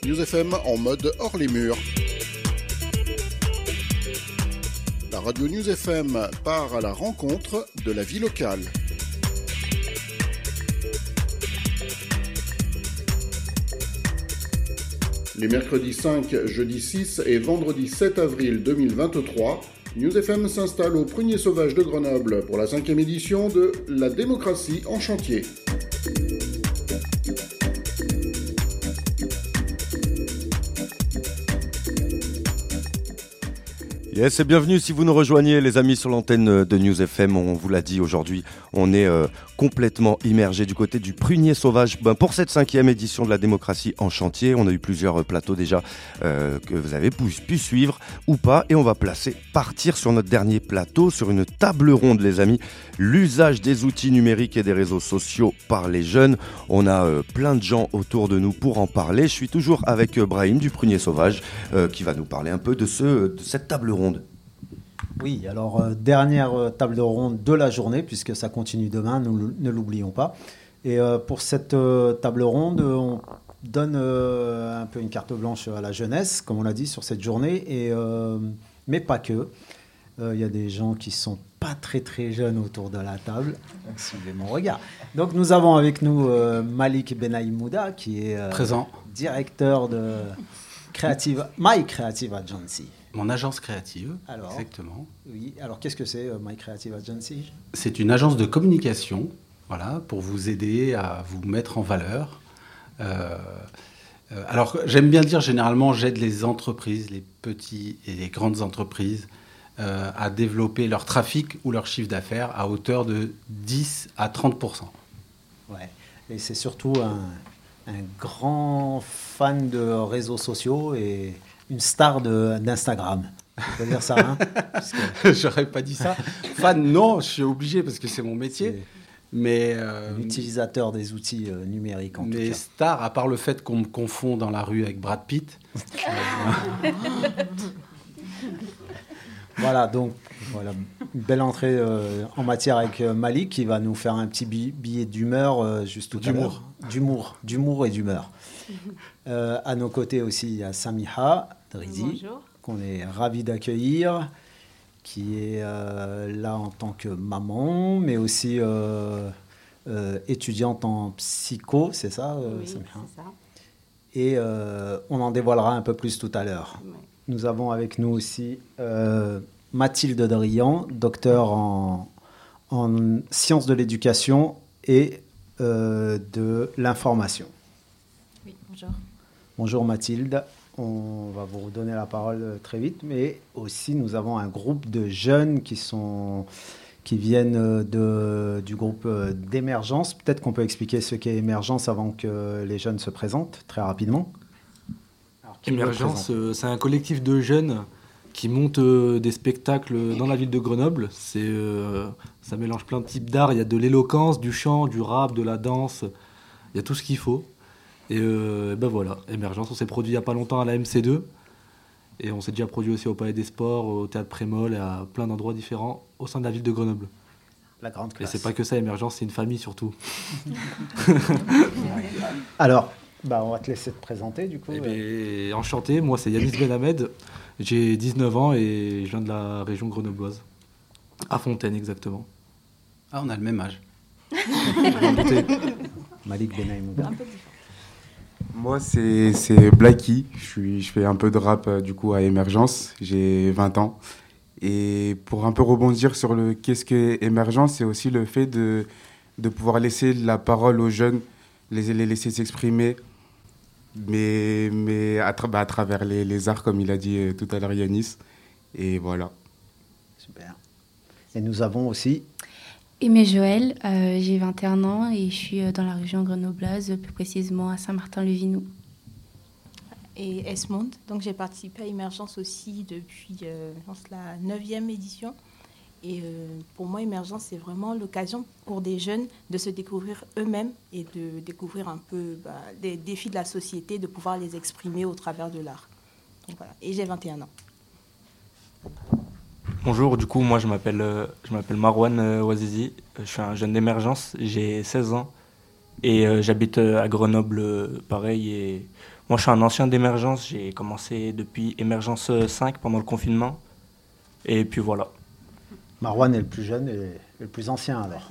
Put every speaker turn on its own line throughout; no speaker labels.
News FM en mode hors les murs. La radio News FM part à la rencontre de la vie locale. Les mercredis 5, jeudi 6 et vendredi 7 avril 2023, News FM s'installe au Prunier Sauvage de Grenoble pour la 5e édition de La démocratie en chantier.
Yes, et bienvenue si vous nous rejoignez les amis sur l'antenne de News FM. On vous l'a dit aujourd'hui, on est complètement immergé du côté du Prunier Sauvage pour cette 5e édition de la démocratie en chantier. On a eu plusieurs plateaux déjà que vous avez pu suivre ou pas, et on va partir sur notre dernier plateau, sur une table ronde les amis, l'usage des outils numériques et des réseaux sociaux par les jeunes. On a plein de gens autour de nous pour en parler. Je suis toujours avec Brahim du Prunier Sauvage qui va nous parler un peu de cette table ronde.
Oui, alors dernière table ronde de la journée, puisque ça continue demain, ne l'oublions pas. Et pour cette table ronde, on donne un peu une carte blanche à la jeunesse, comme on l'a dit, sur cette journée, mais pas que. Il y a des gens qui sont pas très très jeunes autour de la table, suivez mon regard. Donc nous avons avec nous Malik Benaïmouda, qui est
présent,
directeur de My Creative Agency.
Mon agence créative,
alors,
exactement.
Oui, alors qu'est-ce que c'est My Creative Agency ?
C'est une agence de communication, voilà, pour vous aider à vous mettre en valeur. Alors j'aime bien dire, généralement, j'aide les entreprises, les petites et les grandes entreprises, à développer leur trafic ou leur chiffre d'affaires à hauteur de 10 à 30%.
Ouais, et c'est surtout un grand fan de réseaux sociaux et une star d'Instagram. On peut dire ça, hein ?
J'aurais pas dit ça. Fan, non, je suis obligé parce que c'est mon métier. Mais
l'utilisateur des outils numériques, en tout cas.
Mais star, à part le fait qu'on me confond dans la rue avec Brad Pitt.
Voilà, donc voilà, une belle entrée en matière avec Malik qui va nous faire un petit billet d'humeur juste tout à l'heure. D'humour et d'humeur. À nos côtés aussi, il y a Samiha Drizi, qu'on est ravis d'accueillir, qui est là en tant que maman, mais aussi étudiante en psycho, c'est ça,
oui,
Samiha ?
C'est ça.
Et on en dévoilera un peu plus tout à l'heure.
Oui.
Nous avons avec nous aussi Mathilde Drian, docteur en sciences de l'éducation et de l'information.
Oui, bonjour.
Bonjour Mathilde, on va vous redonner la parole très vite, mais aussi nous avons un groupe de jeunes qui viennent du groupe d'Émergence. Peut-être qu'on peut expliquer ce qu'est Émergence avant que les jeunes se présentent très rapidement.
Émergence, c'est un collectif de jeunes qui montent des spectacles dans la ville de Grenoble. Ça mélange plein de types d'art. Il y a de l'éloquence, du chant, du rap, de la danse. Il y a tout ce qu'il faut. Et ben voilà, Émergence, on s'est produit il n'y a pas longtemps à la MC2. Et on s'est déjà produit aussi au Palais des Sports, au Théâtre Prémol et à plein d'endroits différents au sein de la ville de Grenoble.
La grande classe.
Et c'est pas que ça, Émergence, c'est une famille surtout.
Alors, on va te laisser te présenter du coup.
Enchanté, moi c'est Yanis Benhamed, j'ai 19 ans et je viens de la région grenobloise, à Fontaine exactement.
Ah, on a le même âge.
Malik Benaïmouda.
Moi c'est Blacky, je fais un peu de rap du coup à Émergence, j'ai 20 ans. Et pour un peu rebondir sur qu'est-ce que Émergence, c'est aussi le fait de pouvoir laisser la parole aux jeunes, les laisser s'exprimer, mais à travers les arts, comme il a dit tout à l'heure Yanis. Et voilà.
Super. Et nous avons aussi...
Aimé Joël, j'ai 21 ans et je suis dans la région grenobloise, plus précisément à Saint-Martin-le-Vinou.
Et Esmond, donc j'ai participé à Émergence aussi depuis je pense, la 9e édition. Et pour moi, Émergence, c'est vraiment l'occasion pour des jeunes de se découvrir eux-mêmes et de découvrir un peu les défis de la société, de pouvoir les exprimer au travers de l'art. Donc, voilà. Et j'ai 21 ans.
Bonjour, du coup, moi je m'appelle Marwan Ouazizi, je suis un jeune d'Émergence, j'ai 16 ans et j'habite à Grenoble, pareil, et
Moi, je suis un ancien d'Émergence. J'ai commencé depuis Émergence 5 pendant le confinement. Et puis voilà.
Marwan est le plus jeune et le plus ancien alors.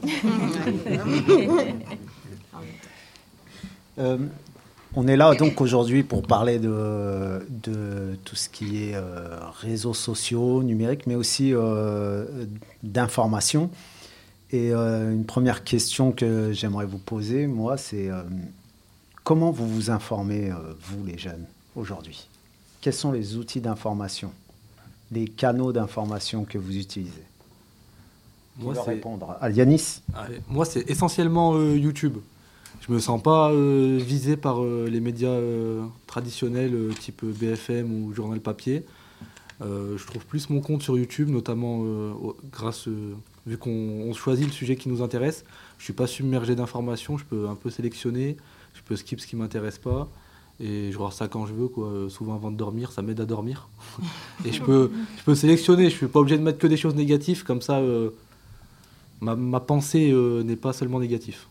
On est là donc aujourd'hui pour parler de tout ce qui est réseaux sociaux, numériques, mais aussi d'information. Et une première question que j'aimerais vous poser, moi, c'est comment vous vous informez, vous les jeunes, aujourd'hui? Quels sont les outils d'information, les canaux d'information que vous utilisez? Qui va répondre? Yanis?
Moi, c'est essentiellement YouTube. Je me sens pas visé par les médias traditionnels type BFM ou journal papier. Je trouve plus mon compte sur YouTube, notamment vu qu'on choisit le sujet qui nous intéresse. Je suis pas submergé d'informations, je peux un peu sélectionner, je peux skip ce qui m'intéresse pas et je regarde ça quand je veux, quoi. Souvent avant de dormir, ça m'aide à dormir. Et je peux sélectionner, je suis pas obligé de mettre que des choses négatives, comme ça ma pensée n'est pas seulement négative.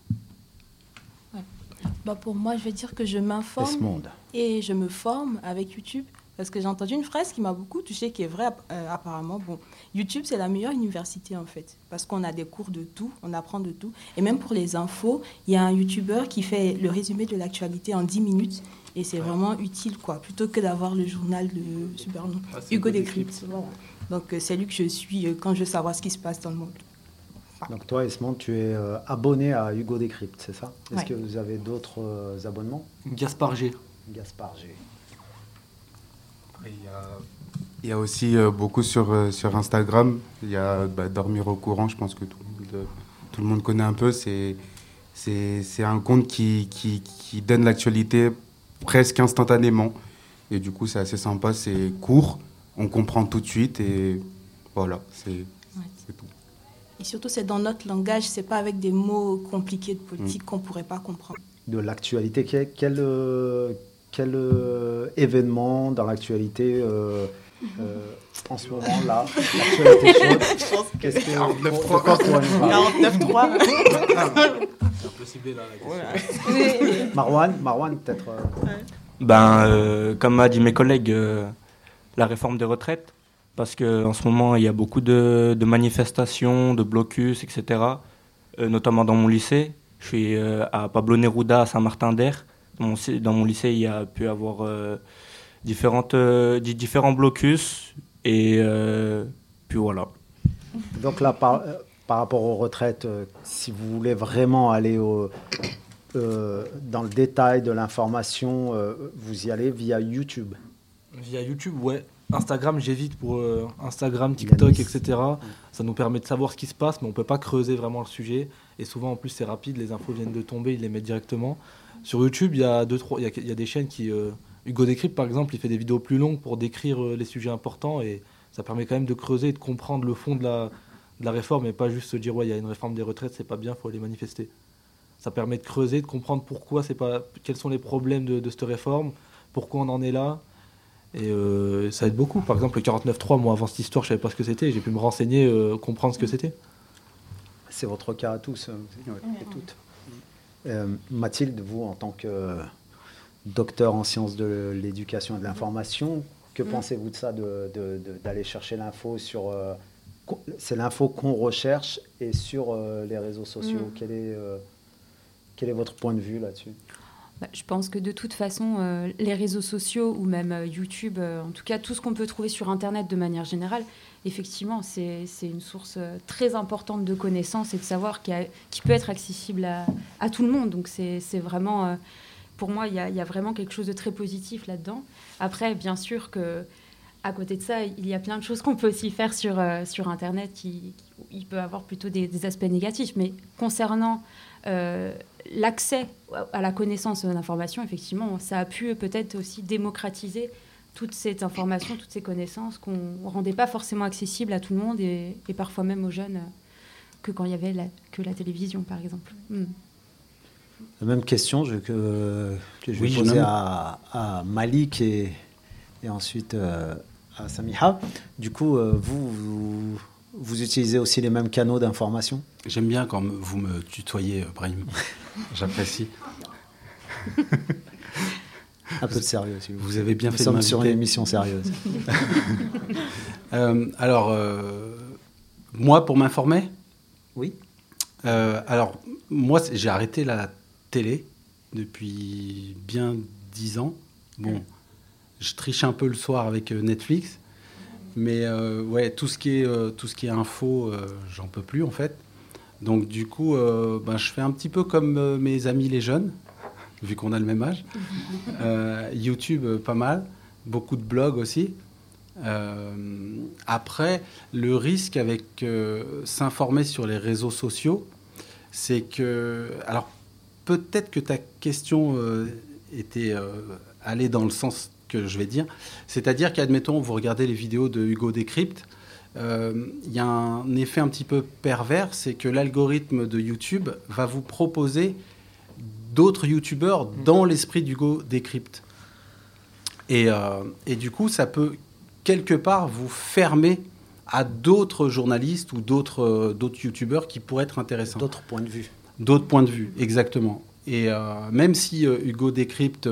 Pour moi, je vais dire que je m'informe et je me forme avec YouTube. Parce que j'ai entendu une phrase qui m'a beaucoup touchée, qui est vraie apparemment. Bon, YouTube, c'est la meilleure université en fait. Parce qu'on a des cours de tout, on apprend de tout. Et même pour les infos, il y a un YouTuber qui fait le résumé de l'actualité en 10 minutes. Et c'est vraiment utile, quoi. Plutôt que d'avoir le journal de Supernom, Hugo Décrypte. Voilà. Donc c'est lui que je suis quand je veux savoir ce qui se passe dans le monde.
Donc toi, Esmond, tu es abonné à Hugo Décrypte, c'est ça? Est-ce que vous avez d'autres abonnements?
Gaspard G.
Gaspard G.
Il y a aussi beaucoup sur Instagram. Il y a Dormir au courant, je pense que tout le monde connaît un peu. C'est un compte qui donne l'actualité presque instantanément. Et du coup, c'est assez sympa, c'est court, on comprend tout de suite et voilà, c'est tout.
Et surtout, c'est dans notre langage, c'est pas avec des mots compliqués de politique qu'on pourrait pas comprendre.
De l'actualité, quel événement dans l'actualité en ce moment là, l'actualité chaude? Qu'est-ce que
49.3.
C'est un peu ciblé là la question.
Marwan peut-être.
Comme m'a dit mes collègues, la réforme des retraites. Parce qu'en ce moment, il y a beaucoup de manifestations, de blocus, etc. Notamment dans mon lycée. Je suis à Pablo Neruda, à Saint-Martin-d'Air. Dans mon lycée, il y a pu avoir différents blocus. Et puis voilà.
Donc là, par rapport aux retraites, si vous voulez vraiment aller dans le détail de l'information, vous y allez via YouTube?
Via YouTube, ouais. Instagram, j'évite pour Instagram, TikTok, etc. Ça nous permet de savoir ce qui se passe, mais on ne peut pas creuser vraiment le sujet. Et souvent, en plus, c'est rapide, les infos viennent de tomber, ils les mettent directement. Sur YouTube, il y a des chaînes qui... Hugo Décrypte, par exemple, il fait des vidéos plus longues pour décrire les sujets importants. Et ça permet quand même de creuser et de comprendre le fond de la réforme, et pas juste se dire, ouais, il y a une réforme des retraites, c'est pas bien, il faut aller manifester. Ça permet de creuser, de comprendre pourquoi quels sont les problèmes de cette réforme, pourquoi on en est là. Et ça aide beaucoup. Par exemple, le 49.3, moi, avant cette histoire, je ne savais pas ce que c'était. J'ai pu me renseigner, comprendre ce que c'était.
C'est votre cas à tous et toutes. Mathilde, vous, en tant que docteur en sciences de l'éducation et de l'information, que pensez-vous de ça, d'aller chercher l'info sur... c'est l'info qu'on recherche et sur les réseaux sociaux. Quel est votre point de vue là-dessus?
Je pense que de toute façon, les réseaux sociaux ou même YouTube, en tout cas tout ce qu'on peut trouver sur Internet de manière générale, effectivement, c'est une source très importante de connaissances et de savoir qui peut être accessible à tout le monde. Donc c'est vraiment, pour moi, il y a vraiment quelque chose de très positif là-dedans. Après, bien sûr qu'à côté de ça, il y a plein de choses qu'on peut aussi faire sur Internet il peut avoir plutôt des aspects négatifs. Mais concernant l'accès à la connaissance d'information, effectivement, ça a pu peut-être aussi démocratiser toute cette information, toutes ces connaissances qu'on ne rendait pas forcément accessibles à tout le monde et parfois même aux jeunes que quand il y avait que la télévision, par exemple.
La même question que je vais poser à Malik et ensuite à Samiha. Du coup, vous utilisez aussi les mêmes canaux d'information?
J'aime bien quand vous me tutoyez, Brahim. J'apprécie.
Un peu de sérieux, s'il vous plaît.
Vous avez bien
Nous
fait de
sommes
m'inviter.
sur une émission sérieuse.
Moi, pour m'informer,
oui.
Alors, moi, j'ai arrêté la télé depuis bien 10 ans. Bon, je triche un peu le soir avec Netflix, mais ouais, tout ce qui est info, j'en peux plus en fait. Donc du coup, je fais un petit peu comme mes amis les jeunes, vu qu'on a le même âge. YouTube, pas mal. Beaucoup de blogs aussi. Après, le risque avec s'informer sur les réseaux sociaux, c'est que... Alors, peut-être que ta question était allée dans le sens que je vais dire. C'est-à-dire qu'admettons, vous regardez les vidéos de Hugo Décrypte, y a un effet un petit peu pervers, c'est que l'algorithme de YouTube va vous proposer d'autres YouTubeurs dans l'esprit d'Hugo Décrypte. Et du coup, ça peut quelque part vous fermer à d'autres journalistes ou d'autres YouTubeurs qui pourraient être intéressants.
D'autres points de vue.
D'autres points de vue, exactement. Et même si Hugo Décrypte,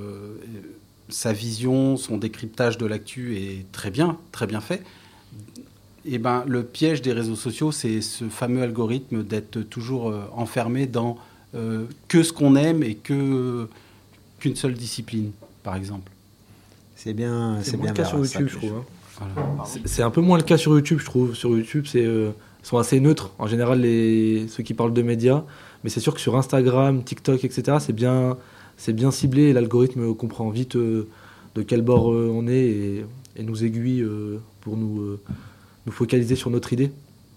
sa vision, son décryptage de l'actu est très bien fait, et ben, le piège des réseaux sociaux, c'est ce fameux algorithme d'être toujours enfermé dans que ce qu'on aime et qu'une seule discipline, par exemple.
C'est bien
le cas sur YouTube, je trouve.
Voilà.
C'est un peu moins le cas sur YouTube, je trouve. Sur YouTube, ils sont assez neutres. En général, ceux qui parlent de médias. Mais c'est sûr que sur Instagram, TikTok, etc., c'est bien ciblé. Et l'algorithme comprend vite de quel bord on est et nous aiguille pour nous focaliser sur notre idée.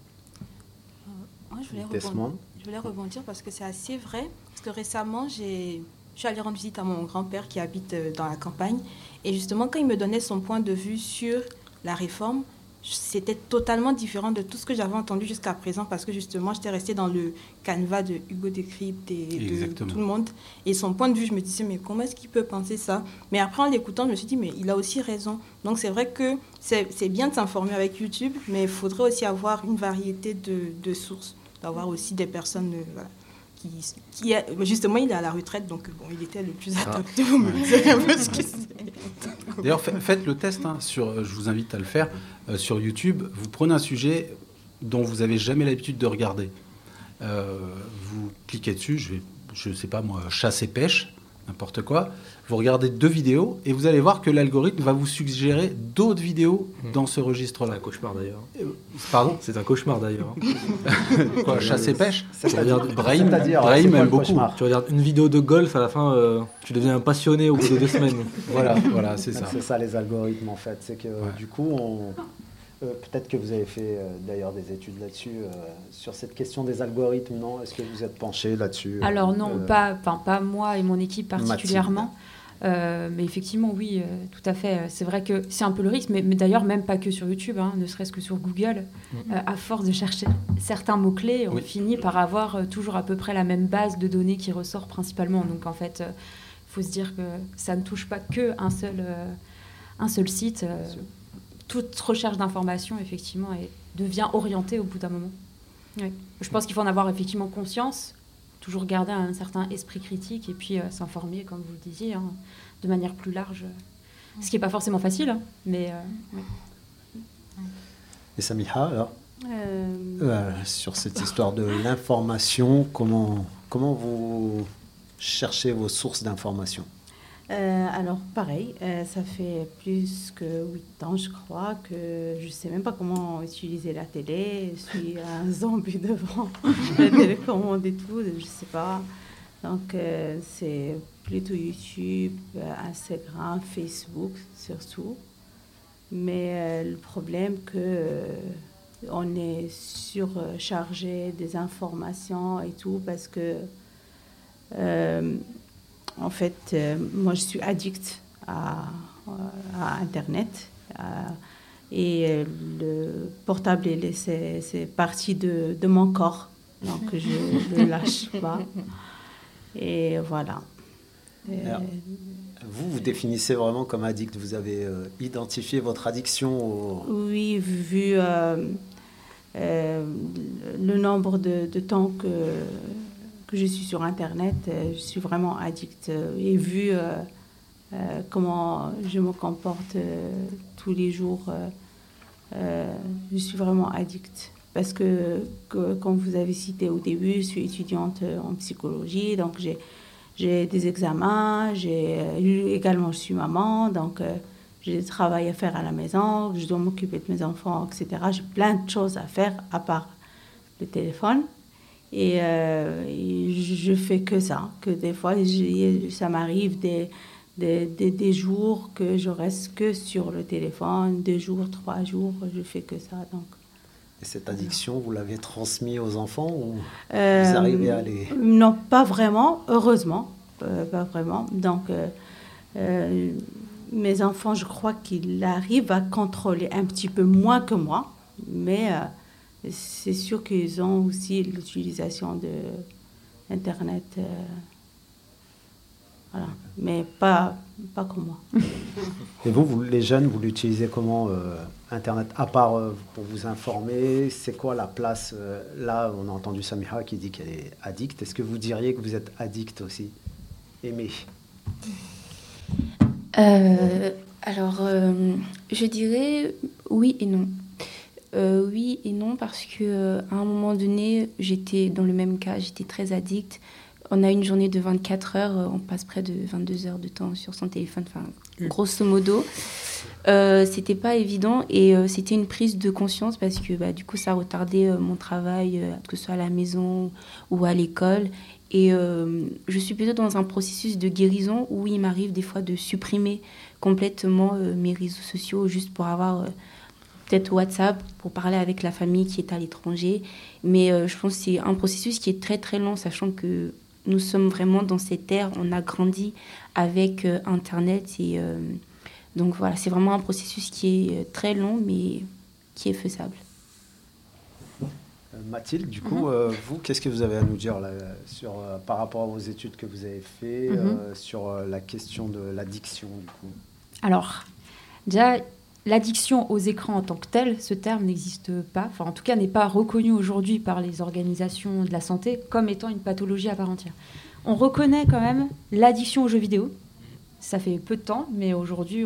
Moi, je voulais rebondir parce que c'est assez vrai. Parce que récemment, je suis allée rendre visite à mon grand-père qui habite dans la campagne. Et justement, quand il me donnait son point de vue sur la réforme, c'était totalement différent de tout ce que j'avais entendu jusqu'à présent parce que justement, j'étais restée dans le canevas de Hugo Décrypte et de tout le monde. Et son point de vue, je me disais, mais comment est-ce qu'il peut penser ça? Mais après, en l'écoutant, je me suis dit, mais il a aussi raison. Donc, c'est vrai que c'est bien de s'informer avec YouTube, mais il faudrait aussi avoir une variété de sources, d'avoir aussi des personnes... voilà. Justement, il est à la retraite, donc bon, il était le plus adapté. Vous me direz un peu ce que c'est.
D'ailleurs, faites le test. Je vous invite à le faire sur YouTube. Vous prenez un sujet dont vous n'avez jamais l'habitude de regarder. Vous cliquez dessus. Je ne sais pas moi, chasse et pêche, n'importe quoi. Vous regardez 2 vidéos et vous allez voir que l'algorithme va vous suggérer d'autres vidéos dans ce registre-là.
C'est un cauchemar d'ailleurs.
Pardon ?
C'est un cauchemar d'ailleurs.
Quoi, chasse et pêche ?
Brahim
aime beaucoup.
Tu regardes une vidéo de golf, à la fin, tu deviens un passionné au bout de 2 semaines.
Voilà, c'est ça.
C'est ça les algorithmes en fait. C'est que du coup, peut-être que vous avez fait d'ailleurs des études là-dessus, sur cette question des algorithmes, non? Est-ce que vous êtes penché là-dessus?
Alors non, pas moi et mon équipe particulièrement. Mais effectivement, oui, tout à fait. C'est vrai que c'est un peu le risque, mais d'ailleurs, même pas que sur YouTube, ne serait-ce que sur Google. À force de chercher certains mots-clés, on finit par avoir toujours à peu près la même base de données qui ressort principalement. Donc en fait, il faut se dire que ça ne touche pas qu'un seul site. Toute recherche d'information, effectivement, devient orientée au bout d'un moment. Oui. Je pense qu'il faut en avoir effectivement conscience, toujours garder un certain esprit critique et puis s'informer, comme vous le disiez, de manière plus large. Ce qui n'est pas forcément facile, mais... oui.
Et Samiha, alors sur cette histoire de l'information, comment vous cherchez vos sources d'information?
Alors, pareil, ça fait plus que 8 ans, je crois, que je ne sais même pas comment utiliser la télé. Je suis un zombie devant la télécommande et tout, je ne sais pas. Donc, c'est plutôt YouTube, Instagram, Facebook, surtout. Mais le problème on est surchargé des informations et tout, parce que... en fait, moi, je suis addict à Internet. Et le portable, c'est partie de mon corps. Donc, je ne le lâche pas. Et voilà.
Alors, vous définissez vraiment comme addict. Vous avez identifié votre addiction
Oui, vu le nombre de temps que je suis sur Internet, je suis vraiment addict. Et vu comment je me comporte tous les jours. Je suis vraiment addict. Parce que, comme vous avez cité au début, je suis étudiante en psychologie, donc j'ai des examens, également je suis maman, donc j'ai du travail à faire à la maison, je dois m'occuper de mes enfants, etc. J'ai plein de choses à faire à part le téléphone. Et je fais que ça, que des fois, ça m'arrive des jours que je reste que sur le téléphone, 2 jours, 3 jours, je fais que ça. Donc.
Et cette addiction, vous l'avez transmise aux enfants ou vous arrivez à les...
Non, pas vraiment, heureusement, pas vraiment. Donc, mes enfants, je crois qu'ils arrivent à contrôler un petit peu moins que moi, mais c'est sûr qu'ils ont aussi l'utilisation de Internet. Voilà. Mais pas comme moi.
Et vous, les jeunes, vous l'utilisez comment, Internet, à part pour vous informer? C'est quoi la place là, on a entendu Samiha qui dit qu'elle est addicte. Est-ce que vous diriez que vous êtes addict aussi? Aimé?
Alors, je dirais oui et non. Oui et non parce que à un moment donné, j'étais dans le même cas, j'étais très addicte. On a une journée de 24 heures, on passe près de 22 heures de temps sur son téléphone, enfin, grosso modo. C'était pas évident et c'était une prise de conscience parce que du coup, ça retardait mon travail, que ce soit à la maison ou à l'école. Et je suis plutôt dans un processus de guérison où il m'arrive des fois de supprimer complètement mes réseaux sociaux juste pour avoir peut-être WhatsApp pour parler avec la famille qui est à l'étranger. Mais je pense que c'est un processus qui est très très long, sachant que nous sommes vraiment dans cette ère, on a grandi avec Internet. Et donc voilà, c'est vraiment un processus qui est très long, mais qui est faisable.
Mathilde, du coup, vous, qu'est-ce que vous avez à nous dire là, par rapport à vos études que vous avez faites, sur la question de l'addiction, du coup?
Alors, déjà, l'addiction aux écrans en tant que tel, ce terme n'existe pas, enfin en tout cas n'est pas reconnu aujourd'hui par les organisations de la santé comme étant une pathologie à part entière. On reconnaît quand même l'addiction aux jeux vidéo. Ça fait peu de temps, mais aujourd'hui,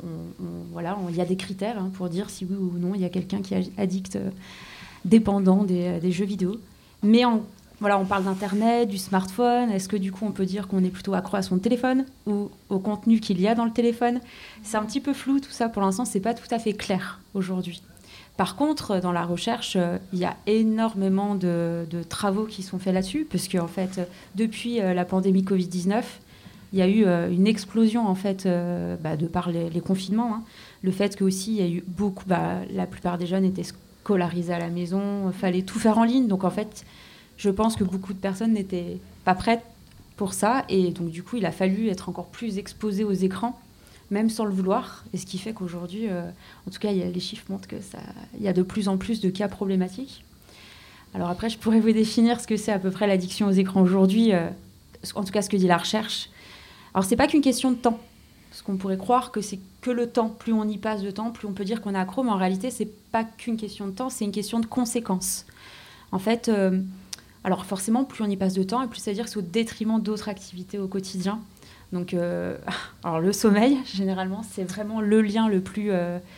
il y a des critères pour dire si oui ou non il y a quelqu'un qui est addict, dépendant des jeux vidéo. Mais on parle d'Internet, du smartphone. Est-ce que du coup, on peut dire qu'on est plutôt accro à son téléphone ou au contenu qu'il y a dans le téléphone? C'est un petit peu flou tout ça. Pour l'instant, c'est pas tout à fait clair aujourd'hui. Par contre, dans la recherche, il y a énormément de travaux qui sont faits là-dessus, parce qu'en fait, depuis la pandémie Covid-19, il y a eu une explosion en fait, de par les confinements. Le fait que aussi il y a eu beaucoup, la plupart des jeunes étaient scolarisés à la maison, fallait tout faire en ligne. Donc en fait, je pense que beaucoup de personnes n'étaient pas prêtes pour ça. Et donc, du coup, il a fallu être encore plus exposé aux écrans, même sans le vouloir. Et ce qui fait qu'aujourd'hui, en tout cas, les chiffres montrent qu'il y a de plus en plus de cas problématiques. Alors après, je pourrais vous définir ce que c'est à peu près l'addiction aux écrans aujourd'hui, en tout cas ce que dit la recherche. Alors, ce n'est pas qu'une question de temps. Parce qu'on pourrait croire que c'est que le temps. Plus on y passe de temps, plus on peut dire qu'on est accro. Mais en réalité, ce n'est pas qu'une question de temps, c'est une question de conséquences. En fait... alors forcément, plus on y passe de temps, et plus ça veut dire que c'est au détriment d'autres activités au quotidien. Donc, alors le sommeil, généralement, c'est vraiment le lien le plus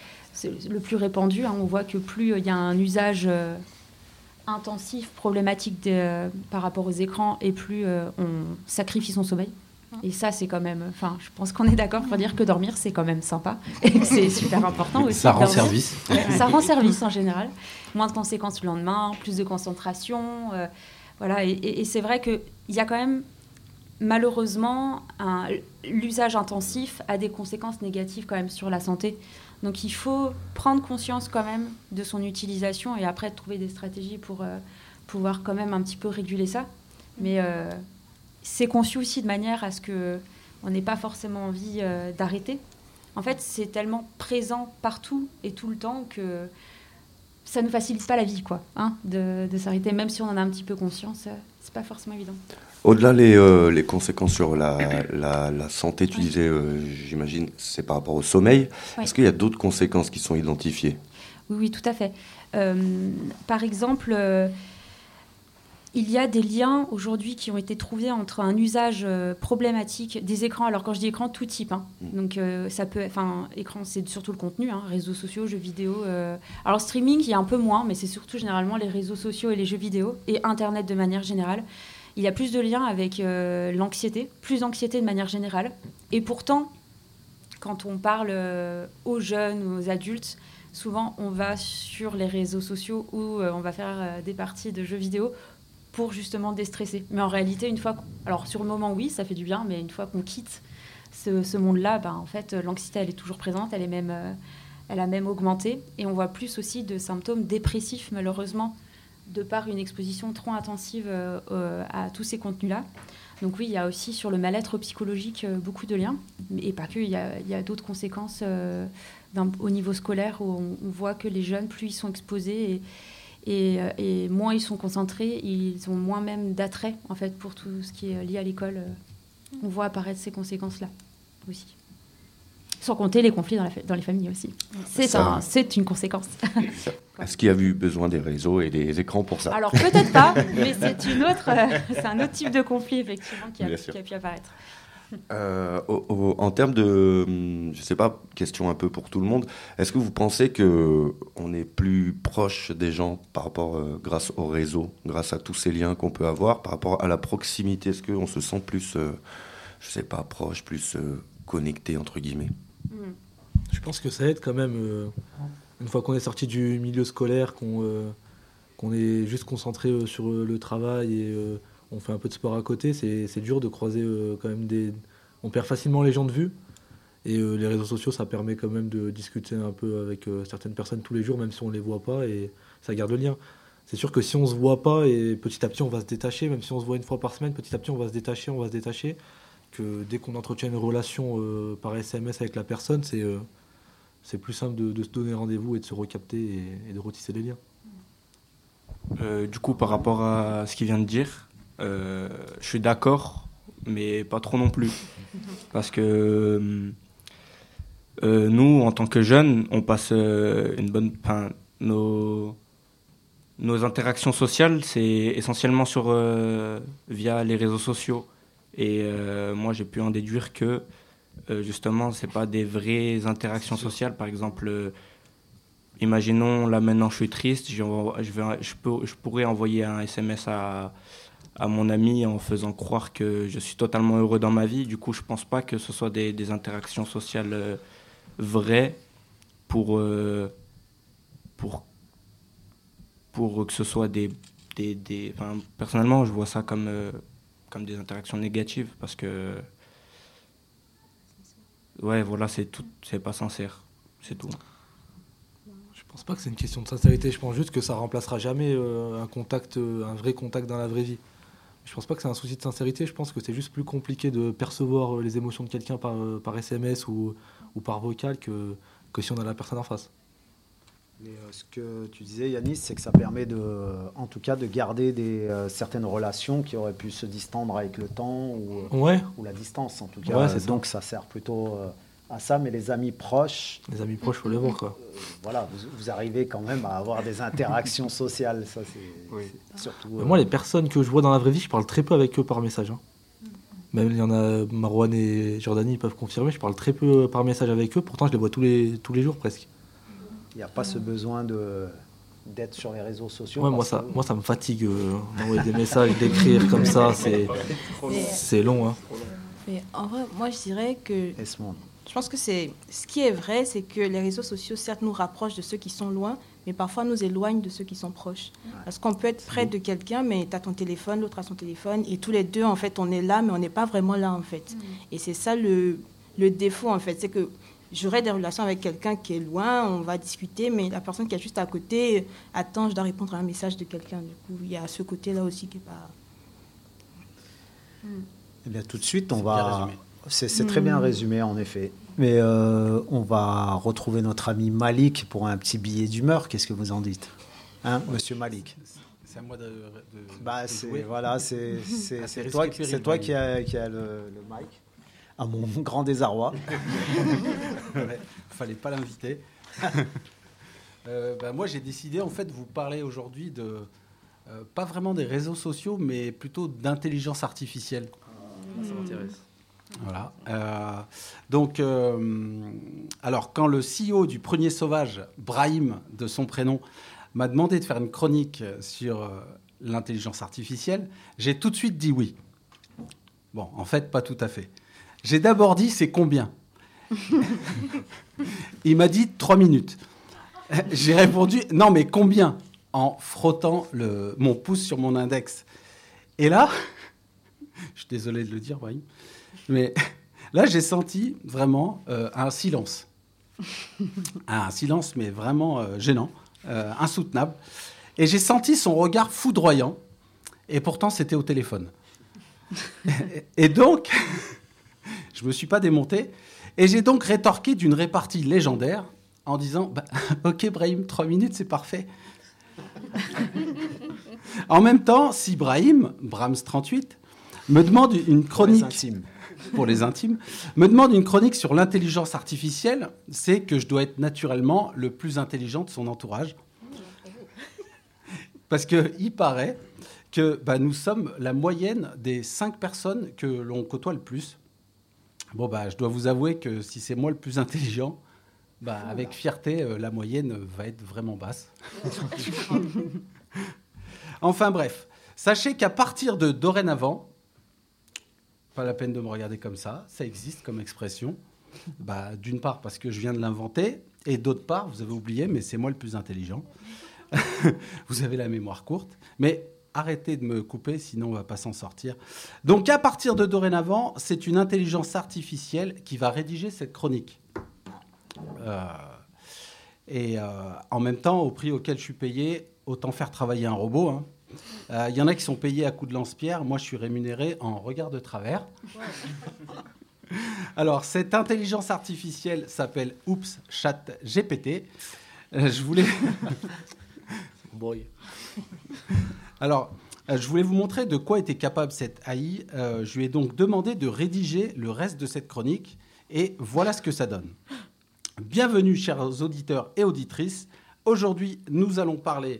répandu. On voit que plus il y a un usage intensif, problématique par rapport aux écrans, et plus on sacrifie son sommeil. Et ça, c'est quand même... Enfin, je pense qu'on est d'accord pour dire que dormir, c'est quand même sympa. Et que c'est super important aussi.
Ça rend service.
Ça rend service, en général. Moins de conséquences le lendemain, plus de concentration. Voilà. Et c'est vrai qu'il y a quand même, malheureusement, l'usage intensif a des conséquences négatives quand même sur la santé. Donc, il faut prendre conscience quand même de son utilisation et après trouver des stratégies pour pouvoir quand même un petit peu réguler ça. Mais... c'est conçu aussi de manière à ce qu'on n'ait pas forcément envie d'arrêter. En fait, c'est tellement présent partout et tout le temps que ça ne nous facilite pas la vie, quoi, de s'arrêter. Même si on en a un petit peu conscience, c'est pas forcément évident.
Au-delà les conséquences sur la santé, tu disais, j'imagine, c'est par rapport au sommeil. Ouais. Est-ce qu'il y a d'autres conséquences qui sont identifiées?
Oui, tout à fait. Par exemple... il y a des liens aujourd'hui qui ont été trouvés entre un usage problématique des écrans. Alors quand je dis écran, tout type. Donc ça peut, écran, c'est surtout le contenu, réseaux sociaux, jeux vidéo. Alors streaming, il y a un peu moins, mais c'est surtout généralement les réseaux sociaux et les jeux vidéo et Internet de manière générale. Il y a plus de liens avec l'anxiété, plus d'anxiété de manière générale. Et pourtant, quand on parle aux jeunes ou aux adultes, souvent on va sur les réseaux sociaux ou on va faire des parties de jeux vidéo pour justement déstresser. Mais en réalité, alors sur le moment, oui, ça fait du bien, mais une fois qu'on quitte ce monde-là, en fait, l'anxiété, elle est toujours présente, elle a même augmenté. Et on voit plus aussi de symptômes dépressifs, malheureusement, de par une exposition trop intensive à tous ces contenus-là. Donc oui, il y a aussi sur le mal-être psychologique beaucoup de liens, et pas que, il y a d'autres conséquences au niveau scolaire où on voit que les jeunes, plus ils sont exposés et moins ils sont concentrés, ils ont moins même d'attrait en fait pour tout ce qui est lié à l'école. On voit apparaître ces conséquences-là aussi. Sans compter les conflits dans les familles aussi. C'est une conséquence.
Est-ce qu'il y a eu besoin des réseaux et des écrans pour ça?
Alors peut-être pas, mais c'est un autre type de conflit effectivement qui a pu apparaître.
En termes de, je sais pas, question un peu pour tout le monde, est-ce que vous pensez qu'on est plus proche des gens par rapport, grâce au réseau, grâce à tous ces liens qu'on peut avoir, par rapport à la proximité? Est-ce qu'on se sent plus, je sais pas, proche, plus connecté, entre guillemets?
Je pense que ça aide quand même, une fois qu'on est sorti du milieu scolaire, qu'on est juste concentré sur le travail et on fait un peu de sport à côté, c'est dur de croiser quand même on perd facilement les gens de vue. Et les réseaux sociaux, ça permet quand même de discuter un peu avec certaines personnes tous les jours, même si on ne les voit pas, et ça garde le lien. C'est sûr que si on ne se voit pas, et petit à petit on va se détacher, même si on se voit une fois par semaine, petit à petit on va se détacher, que dès qu'on entretient une relation par SMS avec la personne, c'est plus simple de se donner rendez-vous et de se recapter et de retisser les liens.
Du coup, par rapport à ce qu'il vient de dire, je suis d'accord, mais pas trop non plus. Parce que nous, en tant que jeunes, on passe nos interactions sociales, c'est essentiellement via les réseaux sociaux. Et moi, j'ai pu en déduire que, justement, c'est pas des vraies interactions sociales. Par exemple, imaginons, là, maintenant, je suis triste, je pourrais envoyer un SMS à mon ami en faisant croire que je suis totalement heureux dans ma vie. Du coup, je pense pas que ce soit des interactions sociales vraies pour que ce soit personnellement, je vois ça comme des interactions négatives parce que c'est pas sincère, c'est tout.
Je pense pas que c'est une question de sincérité, je pense juste que ça remplacera jamais un vrai contact dans la vraie vie. Je pense pas que c'est un souci de sincérité, je pense que c'est juste plus compliqué de percevoir les émotions de quelqu'un par SMS ou par vocal que si on a la personne en face.
Mais ce que tu disais, Yanis, c'est que ça permet en tout cas de garder certaines relations qui auraient pu se distendre avec le temps ou la distance, en tout cas.
Ouais, donc
ça sert plutôt à ça, mais les amis proches...
Les amis proches, il faut les voir, quoi.
Voilà, vous arrivez quand même à avoir des interactions sociales, ça c'est surtout...
Moi, les personnes que je vois dans la vraie vie, je parle très peu avec eux par message. Même il y en a, Marouane et Jordanie, ils peuvent confirmer, je parle très peu par message avec eux, pourtant je les vois tous les jours presque.
Il n'y a pas ce besoin d'être sur les réseaux sociaux.
Ouais, moi, ça me fatigue d'envoyer des messages, d'écrire comme ça. C'est long.
Mais en vrai, moi, je dirais que... Je pense que ce qui est vrai, c'est que les réseaux sociaux, certes, nous rapprochent de ceux qui sont loin, mais parfois nous éloignent de ceux qui sont proches. Parce qu'on peut être près de quelqu'un, mais tu as ton téléphone, l'autre a son téléphone, et tous les deux, en fait, on est là, mais on n'est pas vraiment là, en fait. Et c'est ça le défaut, en fait. C'est que j'aurai des relations avec quelqu'un qui est loin, on va discuter, mais la personne qui est juste à côté, attends, je dois répondre à un message de quelqu'un. Du coup, il y a ce côté-là aussi qui n'est pas...
Eh bien, tout de suite, on va... C'est très bien résumé, en effet. Mais on va retrouver notre ami Malik pour un petit billet d'humeur. Qu'est-ce que vous en dites, monsieur Malik?
C'est à moi de
jouer. Voilà, c'est toi qui as le mic. À mon grand désarroi.
Fallait pas l'inviter. Moi, j'ai décidé en fait de vous parler aujourd'hui pas vraiment des réseaux sociaux, mais plutôt d'intelligence artificielle.
Ça m'intéresse.
Voilà. Donc, alors, quand le CEO du Prunier Sauvage, Brahim, de son prénom, m'a demandé de faire une chronique sur l'intelligence artificielle, j'ai tout de suite dit oui. Bon, en fait, pas tout à fait. J'ai d'abord dit, c'est combien ? Il m'a dit 3 minutes. J'ai répondu, non, mais combien ? En frottant mon pouce sur mon index. Et là, je suis désolé de le dire, Brahim, mais là, j'ai senti vraiment un silence. Un silence, mais vraiment gênant, insoutenable. Et j'ai senti son regard foudroyant. Et pourtant, c'était au téléphone. Et donc, je ne me suis pas démonté. Et j'ai donc rétorqué d'une répartie légendaire en disant ok, Brahim, 3 minutes, c'est parfait. En même temps, si Brahim, Brahms38, me demande une chronique. Pour les intimes, me demande une chronique sur l'intelligence artificielle, c'est que je dois être naturellement le plus intelligent de son entourage. Parce qu'il paraît que nous sommes la moyenne des 5 personnes que l'on côtoie le plus. Bon, je dois vous avouer que si c'est moi le plus intelligent, avec fierté, la moyenne va être vraiment basse. Enfin bref, sachez qu'à partir de dorénavant, pas la peine de me regarder comme ça existe comme expression. D'une part parce que je viens de l'inventer, et d'autre part, vous avez oublié, mais c'est moi le plus intelligent. Vous avez la mémoire courte, mais arrêtez de me couper, sinon on ne va pas s'en sortir. Donc à partir de dorénavant, c'est une intelligence artificielle qui va rédiger cette chronique. En même temps, au prix auquel je suis payé, autant faire travailler un robot, hein. Y en a qui sont payés à coups de lance-pierre. Moi, je suis rémunéré en regard de travers. Alors, cette intelligence artificielle s'appelle Oops ChatGPT. Je voulais... Alors, je voulais vous montrer de quoi était capable cette AI. Je lui ai donc demandé de rédiger le reste de cette chronique. Et voilà ce que ça donne. Bienvenue, chers auditeurs et auditrices. Aujourd'hui, nous allons parler...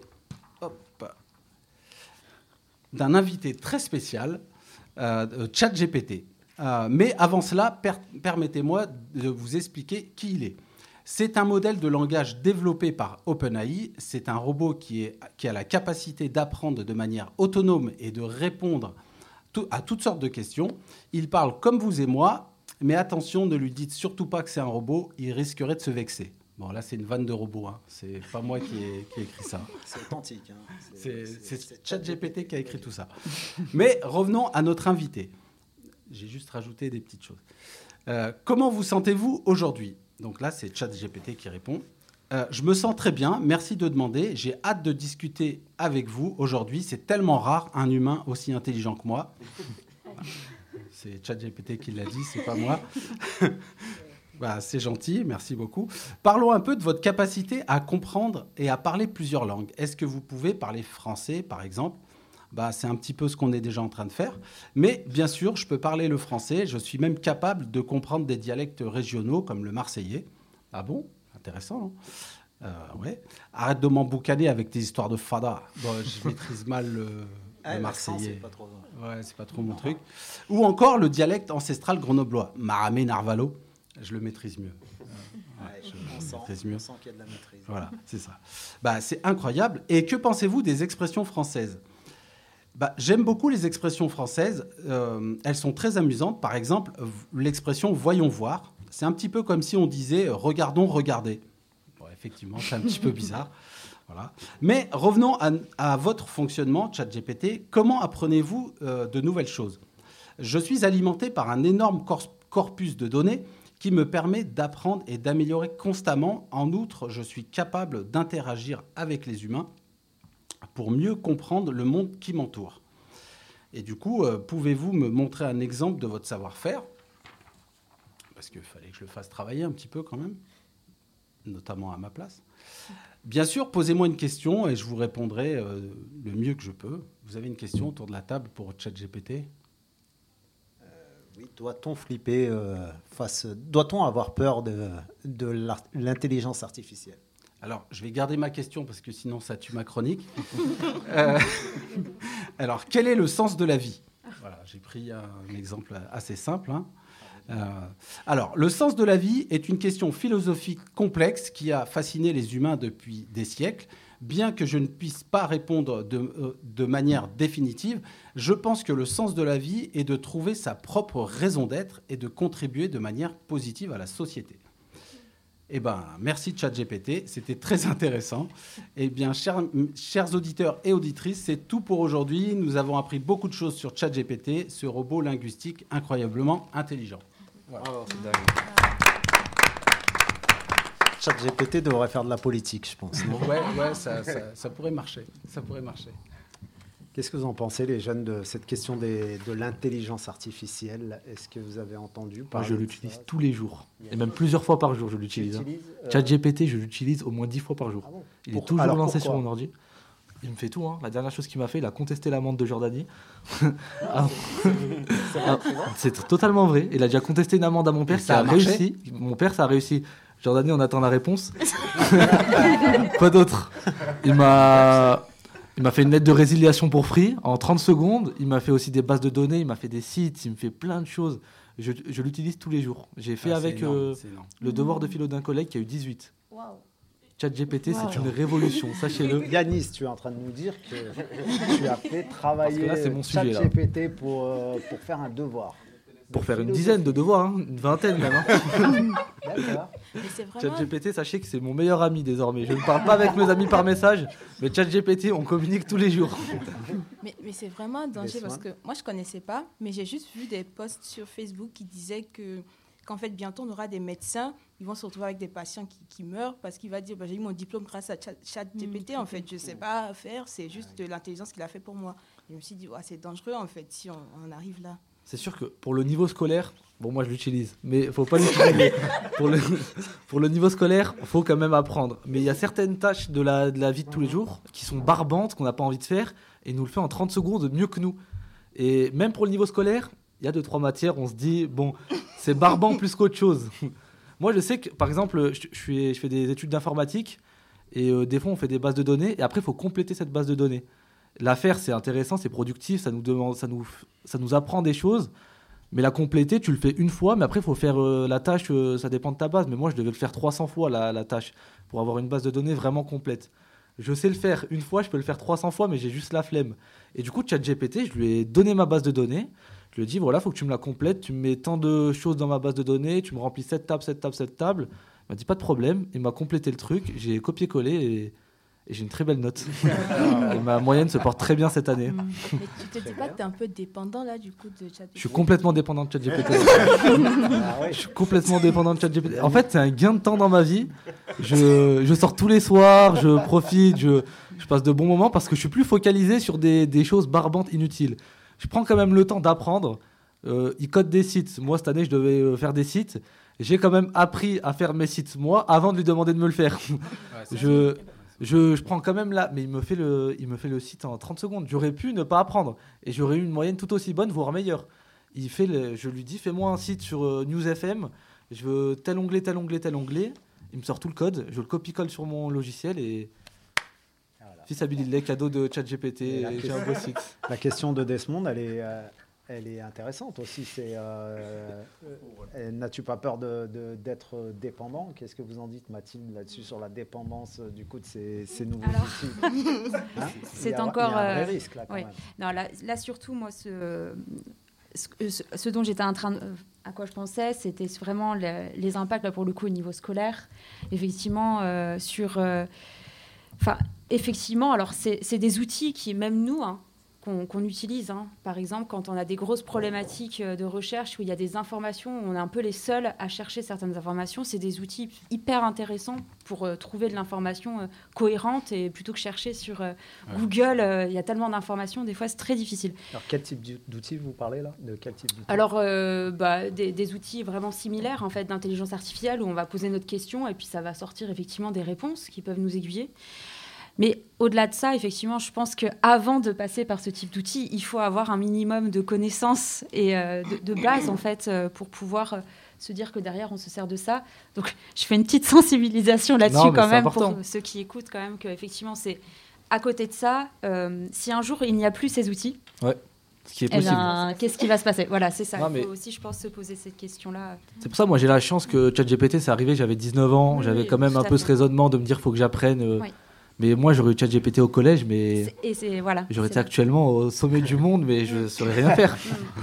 d'un invité très spécial, ChatGPT. Mais avant cela, permettez-moi de vous expliquer qui il est. C'est un modèle de langage développé par OpenAI. C'est un robot qui a la capacité d'apprendre de manière autonome et de répondre à toutes sortes de questions. Il parle comme vous et moi, mais attention, ne lui dites surtout pas que c'est un robot, il risquerait de se vexer. Bon, là, c'est une vanne de robot. Hein. C'est pas moi qui ai écrit ça.
C'est authentique. Hein.
C'est ChatGPT qui a écrit tout ça. Mais revenons à notre invité. J'ai juste rajouté des petites choses. Comment vous sentez-vous aujourd'hui ? Donc là, c'est ChatGPT qui répond. Je me sens très bien. Merci de demander. J'ai hâte de discuter avec vous aujourd'hui. C'est tellement rare un humain aussi intelligent que moi. C'est ChatGPT qui l'a dit, c'est pas moi. C'est gentil, merci beaucoup. Parlons un peu de votre capacité à comprendre et à parler plusieurs langues. Est-ce que vous pouvez parler français, par exemple ? C'est un petit peu ce qu'on est déjà en train de faire. Mais bien sûr, je peux parler le français. Je suis même capable de comprendre des dialectes régionaux comme le marseillais. Ah bon ? Intéressant, hein ? Ouais. Arrête de m'emboucaner avec tes histoires de fada. Bon, je maîtrise mal le marseillais. C'est pas trop mon truc. Ou encore le dialecte ancestral grenoblois. Maramé Narvalo. Je le maîtrise mieux.
On sent qu'il y a de la maîtrise.
Voilà, c'est ça. C'est incroyable. Et que pensez-vous des expressions françaises ? J'aime beaucoup les expressions françaises. Elles sont très amusantes. Par exemple, l'expression « voyons voir ». C'est un petit peu comme si on disait « regardons, regardez ». Bon, effectivement, c'est un petit peu bizarre. Voilà. Mais revenons à votre fonctionnement, ChatGPT. Comment apprenez-vous de nouvelles choses ? Je suis alimenté par un énorme corpus de données qui me permet d'apprendre et d'améliorer constamment. En outre, je suis capable d'interagir avec les humains pour mieux comprendre le monde qui m'entoure. Et du coup, pouvez-vous me montrer un exemple de votre savoir-faire ? Parce qu'il fallait que je le fasse travailler un petit peu quand même, notamment à ma place. Bien sûr, posez-moi une question et je vous répondrai le mieux que je peux. Vous avez une question autour de la table pour ChatGPT ?
Oui, doit-on flipper doit-on avoir peur de l'intelligence artificielle ?
Alors, je vais garder ma question parce que sinon ça tue ma chronique. Alors, quel est le sens de la vie ? Voilà, j'ai pris un exemple assez simple. Alors, le sens de la vie est une question philosophique complexe qui a fasciné les humains depuis des siècles. Bien que je ne puisse pas répondre de manière définitive, je pense que le sens de la vie est de trouver sa propre raison d'être et de contribuer de manière positive à la société. Eh bien, merci ChatGPT, c'était très intéressant. Eh bien, chers auditeurs et auditrices, c'est tout pour aujourd'hui. Nous avons appris beaucoup de choses sur ChatGPT, ce robot linguistique incroyablement intelligent. Voilà.
Oh, c'est dingue. ChatGPT devrait faire de la politique, je pense. Non
ouais, ça pourrait marcher. Ça pourrait marcher.
Qu'est-ce que vous en pensez, les jeunes, de cette question de l'intelligence artificielle ? Est-ce que vous avez entendu parler ?
Je l'utilise tous les jours, et même plusieurs fois par jour, je l'utilise. ChatGPT, je l'utilise au moins 10 fois par jour. Ah bon ? Il est toujours lancé sur mon ordi. Il me fait tout. La dernière chose qu'il m'a fait, il a contesté l'amende de Jordanie. C'est totalement vrai. Il a déjà contesté une amende à mon père, ça a réussi. Mon père, ça a réussi. Jordanie, on attend la réponse. Quoi d'autre ? Il m'a fait une lettre de résiliation pour Free en 30 secondes. Il m'a fait aussi des bases de données, il m'a fait des sites, il me fait plein de choses. Je l'utilise tous les jours. J'ai fait avec le devoir de philo d'un collègue qui a eu 18. Wow. ChatGPT, c'est une révolution, sachez-le.
Yanis, tu es en train de nous dire que tu as fait travailler ChatGPT pour faire un devoir.
Pour faire une dizaine de devoirs, une vingtaine même.
D'accord.
ChatGPT, sachez que c'est mon meilleur ami désormais. Je ne parle pas avec mes amis par message, mais ChatGPT, on communique tous les jours.
Mais c'est vraiment un danger parce que moi, je ne connaissais pas, mais j'ai juste vu des posts sur Facebook qui disaient qu'en fait, bientôt, on aura des médecins, ils vont se retrouver avec des patients qui meurent parce qu'il va dire j'ai eu mon diplôme grâce à ChatGPT. En fait, je ne sais pas faire, c'est juste de l'intelligence qu'il a fait pour moi. Et je me suis dit, c'est dangereux, en fait, si on arrive là.
C'est sûr que pour le niveau scolaire, bon, moi je l'utilise, mais il ne faut pas l'utiliser. Pour le niveau scolaire, il faut quand même apprendre. Mais il y a certaines tâches de la vie de tous les jours qui sont barbantes, qu'on n'a pas envie de faire, et il nous le fait en 30 secondes mieux que nous. Et même pour le niveau scolaire, il y a 2-3 matières, on se dit, bon, c'est barbant plus qu'autre chose. Moi, je sais que, par exemple, je fais des études d'informatique, et des fois, on fait des bases de données, et après, il faut compléter cette base de données. La faire, c'est intéressant, c'est productif, ça nous apprend des choses, mais la compléter, tu le fais une fois, mais après, il faut faire la tâche, ça dépend de ta base, mais moi, je devais le faire 300 fois, la tâche, pour avoir une base de données vraiment complète. Je sais le faire une fois, je peux le faire 300 fois, mais j'ai juste la flemme. Et du coup, ChatGPT, je lui ai donné ma base de données, je lui ai dit, voilà, il faut que tu me la complètes, tu me mets tant de choses dans ma base de données, tu me remplis cette table. Il m'a dit, pas de problème, il m'a complété le truc, j'ai copié-collé et j'ai une très belle note. Et ma moyenne se porte très bien cette année.
Mais tu te dis pas que tu es un peu dépendant là du coup de ChatGPT ?
Je suis complètement dépendant de ChatGPT. Je suis complètement dépendant de ChatGPT. En fait, c'est un gain de temps dans ma vie. Je sors tous les soirs, je profite, je passe de bons moments parce que je suis plus focalisé sur des choses barbantes inutiles. Je prends quand même le temps d'apprendre. Il code des sites. Moi, cette année, je devais faire des sites. J'ai quand même appris à faire mes sites, moi, avant de lui demander de me le faire. Ouais, je prends quand même là, mais il me fait le site en 30 secondes. J'aurais pu ne pas apprendre et j'aurais eu une moyenne tout aussi bonne, voire meilleure. Je lui dis, fais-moi un site sur News FM, je veux tel onglet. Il me sort tout le code, je le copie-colle sur mon logiciel et fils Abilillah, cadeau de ChatGPT, et j'ai un beau site.
La question de Desmond, elle est intéressante aussi. N'as-tu pas peur d'être dépendant ? Qu'est-ce que vous en dites, Mathilde, là-dessus, sur la dépendance du coup de ces nouveaux outils ?
C'est encore...
Il y a un vrai risque, là, quand même.
Non, là, surtout, moi, ce dont j'étais en train de... À quoi je pensais, c'était vraiment les impacts, là, pour le coup, au niveau scolaire. Effectivement, effectivement, alors, c'est des outils qui, même nous... qu'on utilise. Par exemple, quand on a des grosses problématiques de recherche où il y a des informations, où on est un peu les seuls à chercher certaines informations, c'est des outils hyper intéressants pour trouver de l'information cohérente et plutôt que chercher sur Google, il y a tellement d'informations, des fois c'est très difficile.
Alors quel type d'outils vous parlez là ? De quel type d'outils ?
Alors des outils vraiment similaires en fait d'intelligence artificielle où on va poser notre question et puis ça va sortir effectivement des réponses qui peuvent nous aiguiller. Mais au-delà de ça, effectivement, je pense qu'avant de passer par ce type d'outils, il faut avoir un minimum de connaissances et de base, en fait, pour pouvoir se dire que derrière, on se sert de ça. Donc, je fais une petite sensibilisation là-dessus quand même pour ceux qui écoutent quand même, qu'effectivement, c'est à côté de ça, si un jour, il n'y a plus ces outils,
ce qui est possible.
Qu'est-ce qui va se passer ? Voilà, c'est ça.
Non,
il faut aussi, je pense, se poser cette question-là.
C'est pour ça, moi, j'ai la chance que ChatGPT, c'est arrivé, j'avais 19 ans, j'avais quand même un peu ce raisonnement de me dire, il faut que j'apprenne. Mais moi, j'aurais eu ChatGPT au collège, mais j'aurais été actuellement au sommet du monde, mais je ne saurais rien faire.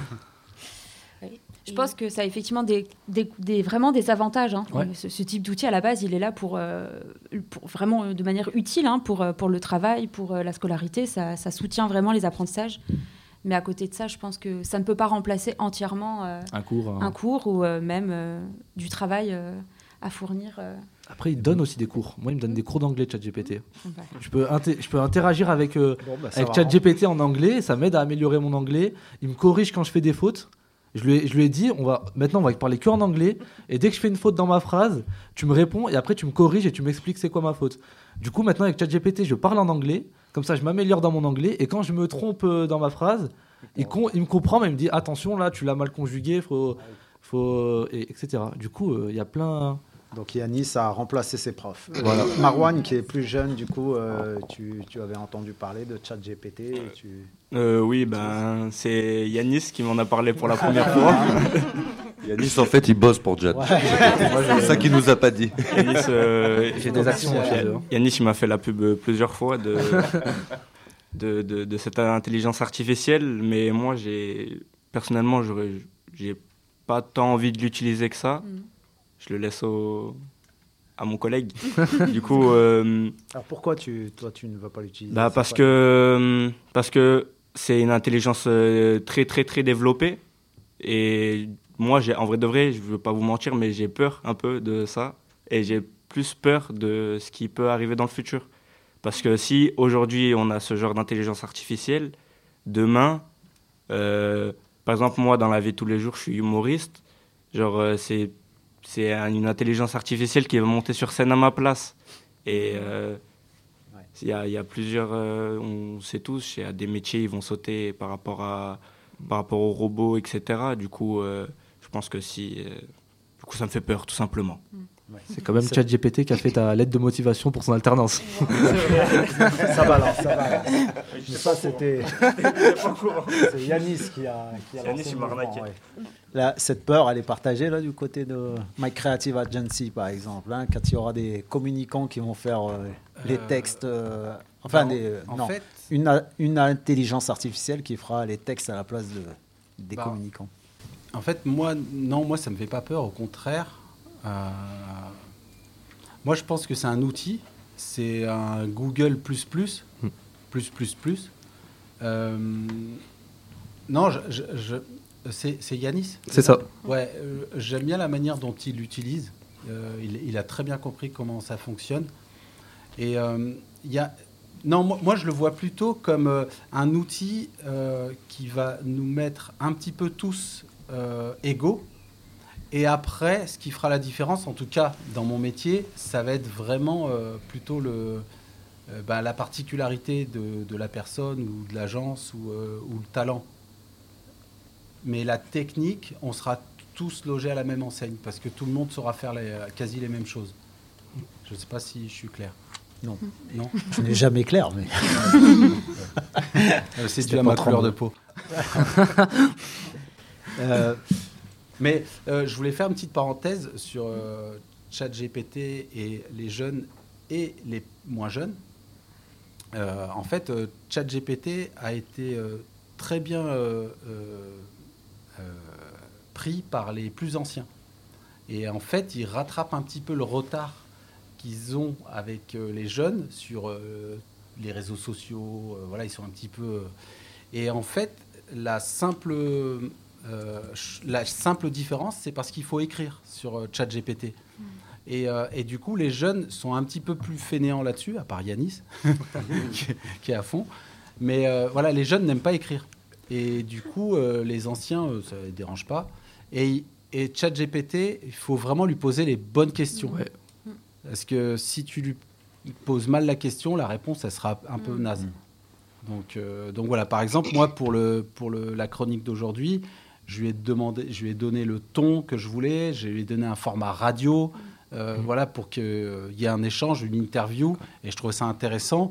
Je pense que ça a effectivement vraiment des avantages. Hein. Ce type d'outil, à la base, il est là pour vraiment de manière utile pour le travail, pour la scolarité. Ça soutient vraiment les apprentissages. Mais à côté de ça, je pense que ça ne peut pas remplacer entièrement un cours ou même du travail à fournir.
Après, il donne aussi des cours. Moi, il me donne des cours d'anglais, ChatGPT. Je peux interagir avec ChatGPT en anglais. Ça m'aide à améliorer mon anglais. Il me corrige quand je fais des fautes. Je lui ai dit, maintenant, on va parler que en anglais. Et dès que je fais une faute dans ma phrase, tu me réponds et après, tu me corriges et tu m'expliques c'est quoi ma faute. Du coup, maintenant, avec ChatGPT, je parle en anglais. Comme ça, je m'améliore dans mon anglais. Et quand je me trompe dans ma phrase, il me comprend, mais il me dit attention, là, tu l'as mal conjugué, etc. Du coup, il y a plein.
Donc Yanis a remplacé ses profs. Voilà. Marwan, qui est plus jeune, du coup, tu avais entendu parler de ChatGPT.
Oui, c'est Yanis qui m'en a parlé pour la première fois.
Yanis, en fait, il bosse pour Chat. C'est ça qu'il nous a pas dit.
Yanis,
j'ai des actions chez eux.
Yanis, il m'a fait la pub plusieurs fois de cette intelligence artificielle, mais moi, personnellement, j'ai pas tant envie de l'utiliser que ça. Je le laisse à mon collègue. Du coup.
Alors pourquoi toi tu ne vas pas l'utiliser ?
Parce que c'est une intelligence très très très développée et moi en vrai de vrai, je veux pas vous mentir, mais j'ai peur un peu de ça et j'ai plus peur de ce qui peut arriver dans le futur. Parce que si aujourd'hui on a ce genre d'intelligence artificielle, demain, par exemple moi dans la vie de tous les jours, je suis humoriste, c'est une intelligence artificielle qui va monter sur scène à ma place. Et il y a plusieurs... on sait tous, il y a des métiers qui vont sauter par rapport aux robots, etc. Du coup, je pense que du coup, ça me fait peur, tout simplement.
Ouais. C'est quand même ChatGPT qui a fait ta lettre de motivation pour son alternance.
Ça balance. Mais ça, c'est Yanis qui a lancé le mouvement. Là, cette peur, elle est partagée là, du côté de My Creative Agency, par exemple, quand il y aura des communicants qui vont faire les textes... une intelligence artificielle qui fera les textes à la place des communicants.
En fait, moi, ça ne me fait pas peur, au contraire. Moi, je pense que c'est un outil, c'est un Google++. Non, c'est Yanis.
C'est ça.
Ouais, j'aime bien la manière dont il l'utilise. Il a très bien compris comment ça fonctionne. Et moi, je le vois plutôt comme un outil qui va nous mettre un petit peu tous égaux. Et après, ce qui fera la différence, en tout cas dans mon métier, ça va être vraiment plutôt la particularité de la personne ou de l'agence ou le talent. Mais la technique, on sera tous logés à la même enseigne parce que tout le monde saura faire quasi les mêmes choses. Je ne sais pas si je suis clair.
Non. Je n'ai jamais clair, mais...
c'est dû à ma couleur de peau. Mais je voulais faire une petite parenthèse sur ChatGPT et les jeunes et les moins jeunes. En fait, ChatGPT a été très bien pris par les plus anciens. Et en fait, il rattrape un petit peu le retard qu'ils ont avec les jeunes sur les réseaux sociaux. Ils sont un petit peu... Et en fait, la simple différence, c'est parce qu'il faut écrire sur ChatGPT. Et du coup, les jeunes sont un petit peu plus fainéants là-dessus, à part Yanis, qui est à fond. Mais les jeunes n'aiment pas écrire. Et du coup, les anciens, ça ne les dérange pas. Et ChatGPT, il faut vraiment lui poser les bonnes questions. Ouais. Parce que si tu lui pose mal la question, la réponse, elle sera un peu naze. Donc voilà, par exemple, moi, pour la chronique d'aujourd'hui, je lui ai donné le ton que je voulais, je lui ai donné un format radio, voilà, pour qu'il y ait un échange, une interview, et je trouvais ça intéressant,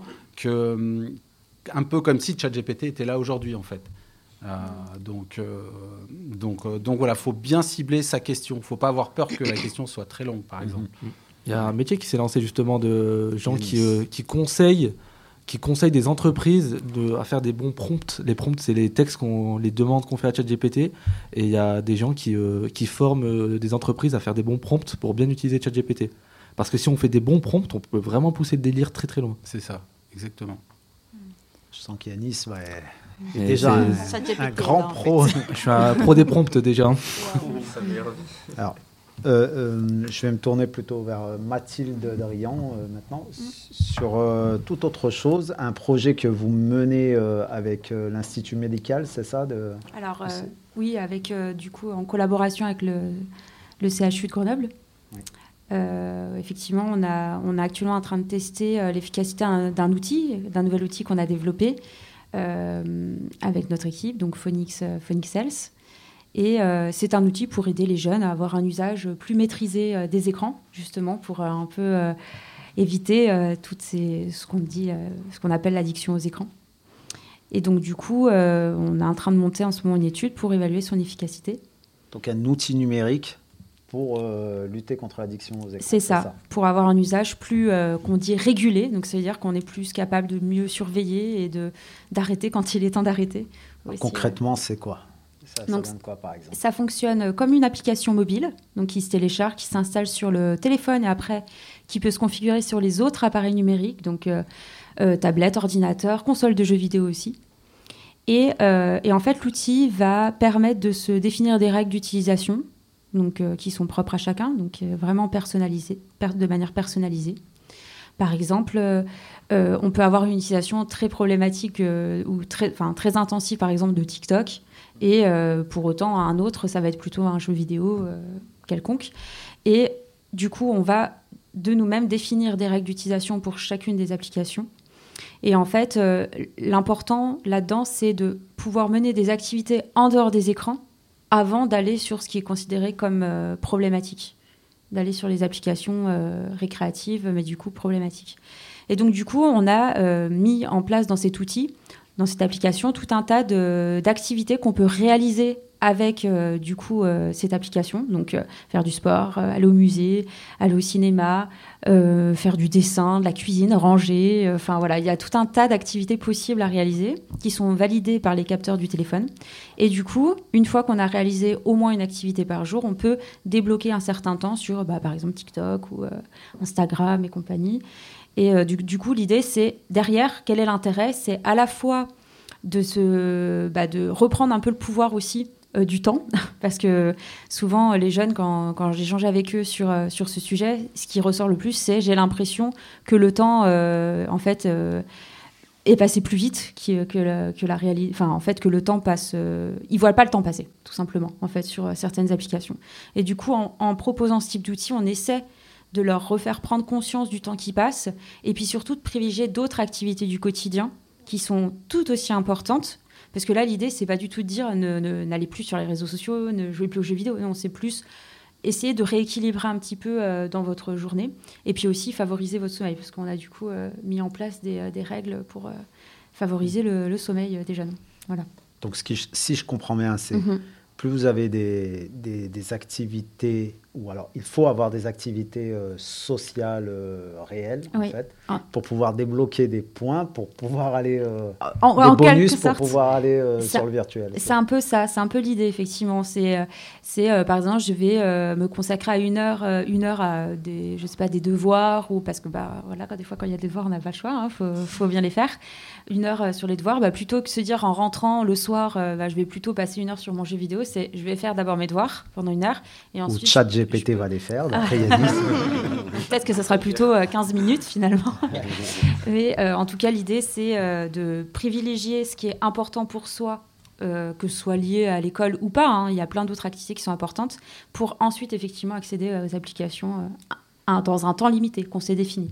un peu comme si ChatGPT était là aujourd'hui, en fait. Donc voilà, il faut bien cibler sa question. Il ne faut pas avoir peur que la question soit très longue, par exemple.
Il y a un métier qui s'est lancé justement de gens qui conseillent des entreprises à faire des bons prompts. Les prompts, c'est les textes, les demandes qu'on fait à ChatGPT. Et il y a des gens qui forment des entreprises à faire des bons prompts pour bien utiliser ChatGPT. Parce que si on fait des bons prompts, on peut vraiment pousser le délire très très loin.
C'est ça, exactement.
Je sens qu'Yanis est déjà un grand pro.
Je suis un pro des prompts déjà.
Alors, je vais me tourner plutôt vers Mathilde Drian maintenant, sur toute autre chose, un projet que vous menez avec l'Institut médical, c'est ça
Alors, oui, avec, du coup, en collaboration avec le CHU de Grenoble. Oui. Effectivement, on est actuellement en train de tester l'efficacité d'un nouvel outil qu'on a développé avec notre équipe, donc Phoenix Health. Et c'est un outil pour aider les jeunes à avoir un usage plus maîtrisé des écrans, justement, pour un peu éviter ce qu'on appelle l'addiction aux écrans. Et donc, du coup, on est en train de monter en ce moment une étude pour évaluer son efficacité.
Donc, un outil numérique pour lutter contre l'addiction aux écrans.
C'est ça, pour avoir un usage plus, qu'on dit, régulé. Donc, ça veut dire qu'on est plus capable de mieux surveiller et d'arrêter quand il est temps d'arrêter.
Aussi, concrètement, c'est quoi ? Ça donne quoi, par exemple ?
Ça fonctionne comme une application mobile, donc qui se télécharge, qui s'installe sur le téléphone et après qui peut se configurer sur les autres appareils numériques, donc tablette, ordinateur, console de jeux vidéo aussi. Et en fait, l'outil va permettre de se définir des règles d'utilisation, donc qui sont propres à chacun, donc vraiment personnalisées, de manière personnalisée. Par exemple, on peut avoir une utilisation très problématique ou très intensive, par exemple, de TikTok. Et pour autant, un autre, ça va être plutôt un jeu vidéo quelconque. Et du coup, on va de nous-mêmes définir des règles d'utilisation pour chacune des applications. Et en fait, l'important là-dedans, c'est de pouvoir mener des activités en dehors des écrans avant d'aller sur ce qui est considéré comme problématique, d'aller sur les applications récréatives, mais du coup problématiques. Et donc, du coup, on a mis en place dans cet outil, dans cette application, tout un tas d'activités qu'on peut réaliser avec cette application. Donc, faire du sport, aller au musée, aller au cinéma, faire du dessin, de la cuisine, ranger. Enfin, voilà, il y a tout un tas d'activités possibles à réaliser qui sont validées par les capteurs du téléphone. Et du coup, une fois qu'on a réalisé au moins une activité par jour, on peut débloquer un certain temps sur, par exemple, TikTok ou Instagram et compagnie. Et du coup, l'idée, c'est derrière, quel est l'intérêt ? C'est à la fois de reprendre un peu le pouvoir aussi du temps, parce que souvent, les jeunes, quand j'échange avec eux sur ce sujet, ce qui ressort le plus, c'est j'ai l'impression que le temps, est passé plus vite que la réalité. Enfin, en fait, que le temps passe... ils ne voient pas le temps passer, tout simplement, en fait, sur certaines applications. Et du coup, en proposant ce type d'outil, on essaie de leur refaire prendre conscience du temps qui passe, et puis surtout de privilégier d'autres activités du quotidien qui sont tout aussi importantes. Parce que là, l'idée, c'est pas du tout de dire n'allez plus sur les réseaux sociaux, ne jouez plus aux jeux vidéo. Non, c'est plus essayer de rééquilibrer un petit peu dans votre journée. Et puis aussi favoriser votre sommeil, parce qu'on a du coup mis en place des règles pour favoriser le sommeil des jeunes. Voilà.
Donc, si je comprends bien, c'est plus vous avez des activités, ou alors il faut avoir des activités sociales réelles, en fait, pour pouvoir débloquer des points, pour pouvoir aller des bonus, pour pouvoir aller sur le virtuel.
C'est un peu ça, c'est un peu l'idée, effectivement. C'est par exemple, je vais me consacrer à une heure à des devoirs, ou parce que voilà, des fois quand il y a des devoirs, on n'a pas le choix, faut bien les faire. Une heure sur les devoirs, plutôt que de se dire en rentrant le soir, je vais plutôt passer une heure sur mon jeu vidéo, c'est je vais faire d'abord mes devoirs pendant une heure, et ensuite...
Ou ChatGPT va les faire, d'après Yanis.
Peut-être que ça sera plutôt 15 minutes, finalement. Mais en tout cas, l'idée, c'est de privilégier ce qui est important pour soi, que ce soit lié à l'école ou pas. Il y a plein d'autres activités qui sont importantes, pour ensuite, effectivement, accéder aux applications dans un temps limité qu'on s'est défini.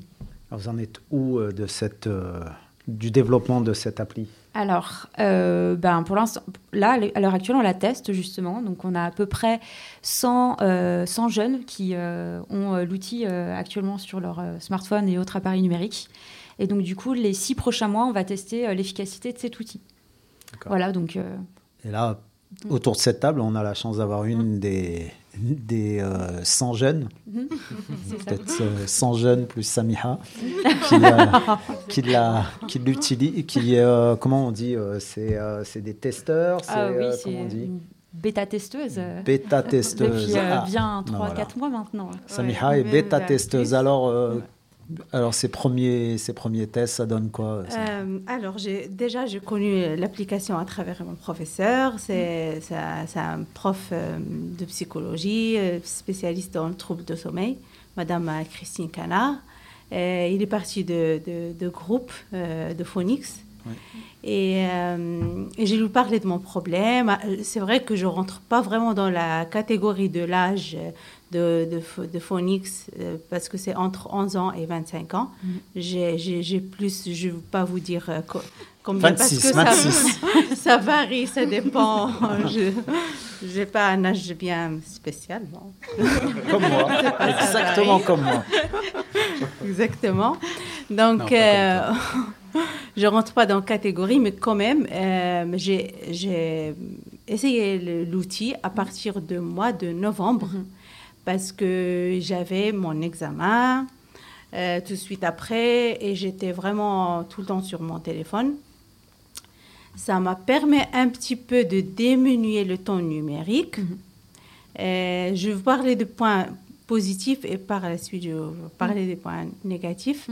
Alors, vous en êtes où du développement de cette appli ?
Alors, pour l'instant, là, à l'heure actuelle, on la teste justement. Donc, on a à peu près 100 jeunes qui ont l'outil actuellement sur leur smartphone et autres appareils numériques. Et donc, du coup, les 6 prochains mois, on va tester l'efficacité de cet outil. D'accord. Voilà, donc...
Et là, autour de cette table, on a la chance d'avoir une des 100 jeunes, peut-être 100 jeunes plus Samiha, qui l'utilise, comment on dit, c'est des testeurs,
c'est
comment on dit
bêta-testeuse.
Bêta-testeuse.
Depuis bien 3-4 mois maintenant.
Samiha est bêta-testeuse. Alors, ces premiers tests, ça donne quoi
Alors, j'ai connu l'application à travers mon professeur. C'est un prof de psychologie, spécialiste dans le trouble de sommeil, Madame Christine Canard. Il est parti de groupe de Phonix. Oui. Et je lui parlais de mon problème. C'est vrai que je ne rentre pas vraiment dans la catégorie de l'âge de Phonix parce que c'est entre 11 ans et 25 ans. J'ai plus, je ne veux pas vous dire combien,
26,
parce que ça varie, ça dépend. Je n'ai pas un âge bien spécial. Bon.
Comme moi, exactement comme moi.
Exactement. Donc, je ne rentre pas dans la catégorie, mais quand même, j'ai essayé l'outil à partir du mois de novembre parce que j'avais mon examen tout de suite après et j'étais vraiment tout le temps sur mon téléphone. Ça m'a permis un petit peu de diminuer le temps numérique. Je vais parler de points positifs et par la suite, je vais parler des points négatifs.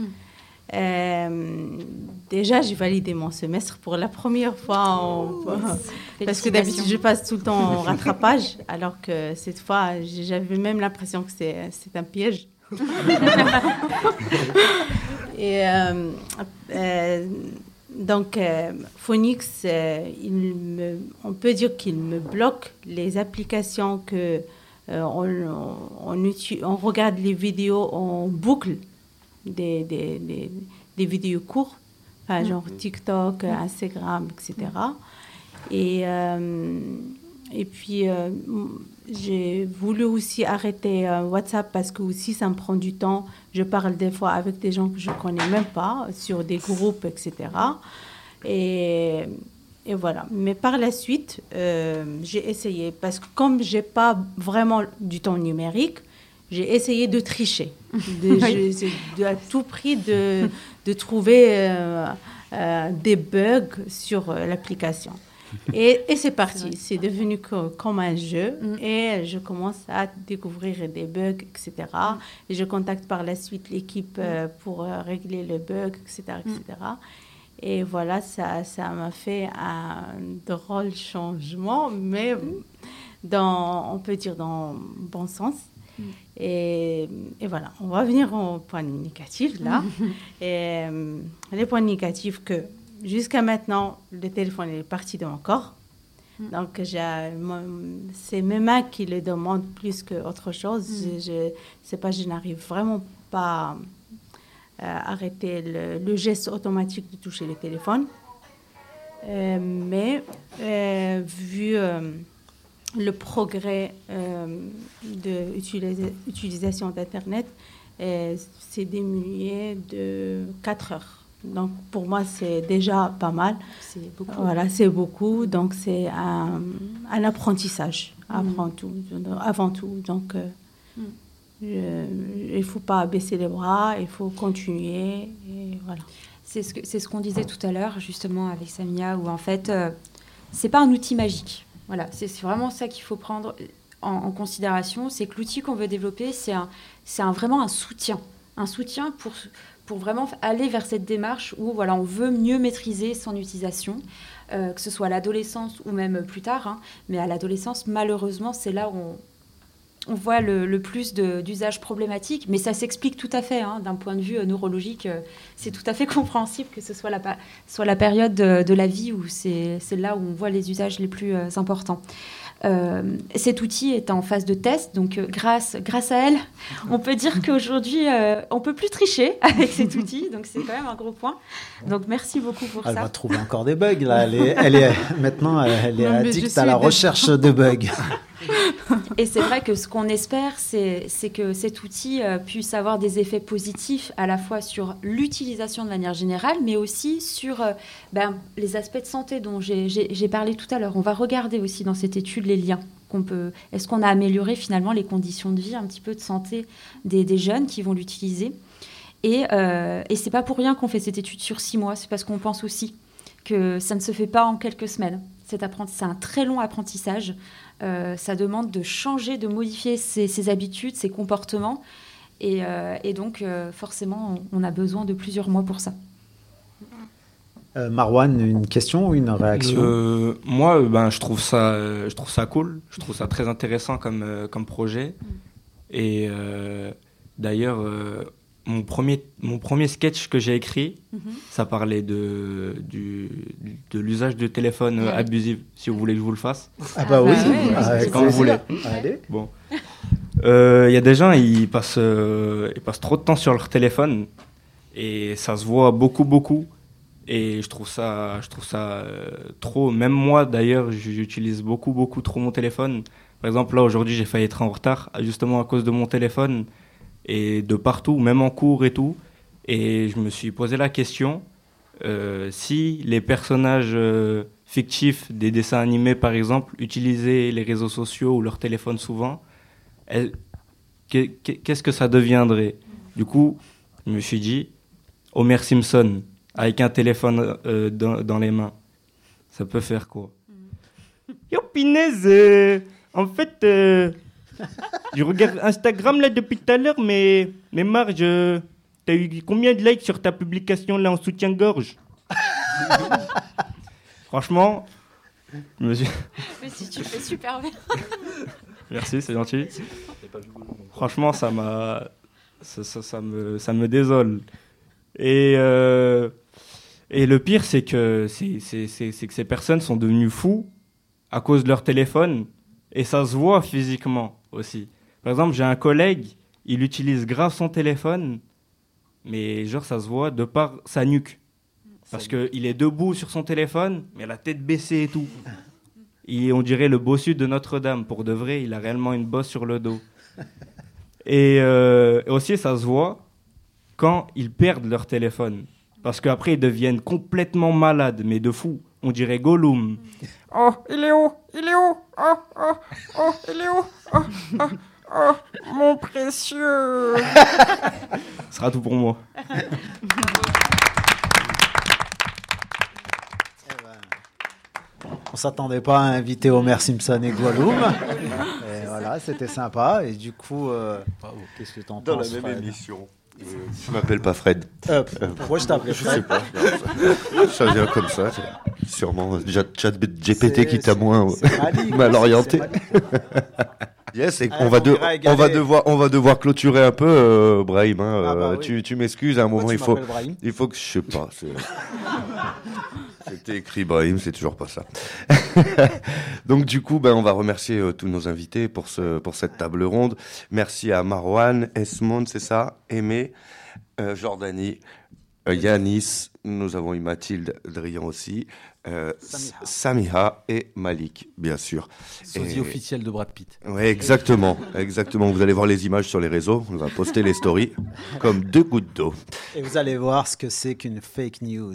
Déjà, j'ai validé mon semestre pour la première fois parce que d'habitude, je passe tout le temps en rattrapage, alors que cette fois, j'avais même l'impression que c'est un piège. Et donc, Phonix, on peut dire qu'il me bloque les applications que on regarde les vidéos en boucle. Des vidéos courtes, genre TikTok, Instagram, etc. Et puis, j'ai voulu aussi arrêter WhatsApp parce que aussi, ça me prend du temps. Je parle des fois avec des gens que je ne connais même pas, sur des groupes, etc. Et voilà. Mais par la suite, j'ai essayé, parce que comme je n'ai pas vraiment du temps numérique, j'ai essayé de tricher, à tout prix de trouver des bugs sur l'application. Et c'est parti, c'est devenu comme un jeu et je commence à découvrir des bugs, etc. Et je contacte par la suite l'équipe pour régler le bug, etc., etc. Et voilà, ça m'a fait un drôle changement, mais on peut dire dans le bon sens. Et voilà, on va venir au point négatif là. Et les points négatifs que jusqu'à maintenant, le téléphone est parti de mon corps. Donc, c'est mes mains qui le demandent plus qu'autre chose. Je n'arrive vraiment pas à arrêter le geste automatique de toucher le téléphone. Mais vu le progrès de l'utilisation d'Internet, c'est diminué de 4 heures. Donc, pour moi, c'est déjà pas mal.
C'est beaucoup.
Voilà, c'est beaucoup. Donc, c'est un apprentissage avant tout. Donc, il ne faut pas baisser les bras, il faut continuer. Et voilà.
C'est ce qu'on disait tout à l'heure, justement, avec Samia, où en fait, ce n'est pas un outil magique. Voilà, c'est vraiment ça qu'il faut prendre en considération. C'est que l'outil qu'on veut développer, c'est vraiment un soutien. Un soutien pour vraiment aller vers cette démarche où voilà, on veut mieux maîtriser son utilisation, que ce soit à l'adolescence ou même plus tard. Hein. Mais à l'adolescence, malheureusement, c'est là où on voit le plus d'usages problématiques. Mais ça s'explique tout à fait, hein, d'un point de vue neurologique. C'est tout à fait compréhensible que ce soit la période de la vie où c'est là où on voit les usages les plus importants. Cet outil est en phase de test, donc grâce à elle, on peut dire qu'aujourd'hui, on peut plus tricher avec cet outil, donc c'est quand même un gros point. Donc merci beaucoup pour ça.
Elle va trouver encore des bugs là. Maintenant, elle est addict à la recherche de bugs.
Et c'est vrai que ce qu'on espère, c'est que cet outil puisse avoir des effets positifs à la fois sur l'utilisation de manière générale, mais aussi sur les aspects de santé dont j'ai parlé tout à l'heure. On va regarder aussi dans cette étude les liens qu'on peut... Est-ce qu'on a amélioré finalement les conditions de vie, un petit peu de santé des jeunes qui vont l'utiliser. Et c'est pas pour rien qu'on fait cette étude sur 6 mois, c'est parce qu'on pense aussi que ça ne se fait pas en quelques semaines. C'est un très long apprentissage. Ça demande de changer, de modifier ses habitudes, ses comportements. Et donc, forcément, on a besoin de plusieurs mois pour ça.
Marwan, une question ou une réaction?
Moi, je trouve ça cool. Je trouve ça très intéressant comme projet. Et d'ailleurs, mon premier sketch que j'ai écrit, ça parlait de l'usage de téléphone abusif, si vous voulez que je vous le fasse.
Ah bah oui,
quand vous voulez.
Allez.
Bon. Y a des gens, ils passent trop de temps sur leur téléphone et ça se voit beaucoup. Et je trouve ça trop. Même moi, d'ailleurs, j'utilise beaucoup trop mon téléphone. Par exemple, là, aujourd'hui, j'ai failli être en retard, justement à cause de mon téléphone. Et de partout, même en cours et tout. Et je me suis posé la question, si les personnages fictifs des dessins animés, par exemple, utilisaient les réseaux sociaux ou leur téléphone souvent, qu'est-ce que ça deviendrait? Du coup, je me suis dit, Homer Simpson, avec un téléphone dans les mains, ça peut faire quoi? Yo, Pinaise, en fait... je regarde Instagram là depuis tout à l'heure, mais Marge, t'as eu combien de likes sur ta publication là en soutien-gorge? Franchement,
Mais si tu fais super bien.
Merci, c'est gentil. Franchement, ça me désole. Et le pire, c'est que ces personnes sont devenues fous à cause de leur téléphone, et ça se voit physiquement aussi. Par exemple, j'ai un collègue, il utilise grave son téléphone, mais genre ça se voit de par sa nuque. Parce qu'il est debout sur son téléphone, mais la tête baissée et tout. Et on dirait le bossu de Notre-Dame. Pour de vrai, il a réellement une bosse sur le dos. Et aussi, ça se voit quand ils perdent leur téléphone. Parce qu'après, ils deviennent complètement malades, mais de fou. On dirait Gollum. Oh, il est où? Il est où? Oh, il est où? Oh, mon précieux. Ce sera tout pour moi.
On s'attendait pas à inviter Homer Simpson et Gollum. Et voilà, c'était sympa. Et du coup, qu'est-ce que tu en penses?
Dans la même émission. Je m'appelle pas Fred.
Pourquoi je t'appelais Fred?
Je sais pas. Ça vient comme ça. Sûrement ChatGPT qui t'a moins mal orienté. Yes, et on va devoir clôturer un peu, Brahim. Hein, oui. Tu m'excuses à un moment. Il faut que je sais pas. C'était écrit Brahim, c'est toujours pas ça. Donc du coup, on va remercier tous nos invités pour cette table ronde. Merci à Marwan, Esmond, c'est ça, Aimé, Jordanie, Yanis, nous avons eu Mathilde Drian aussi, Samiha et Malik, bien sûr.
Sosie officiel de Brad Pitt.
Oui, exactement. Vous allez voir les images sur les réseaux, on va poster les stories comme 2 gouttes d'eau.
Et vous allez voir ce que c'est qu'une fake news.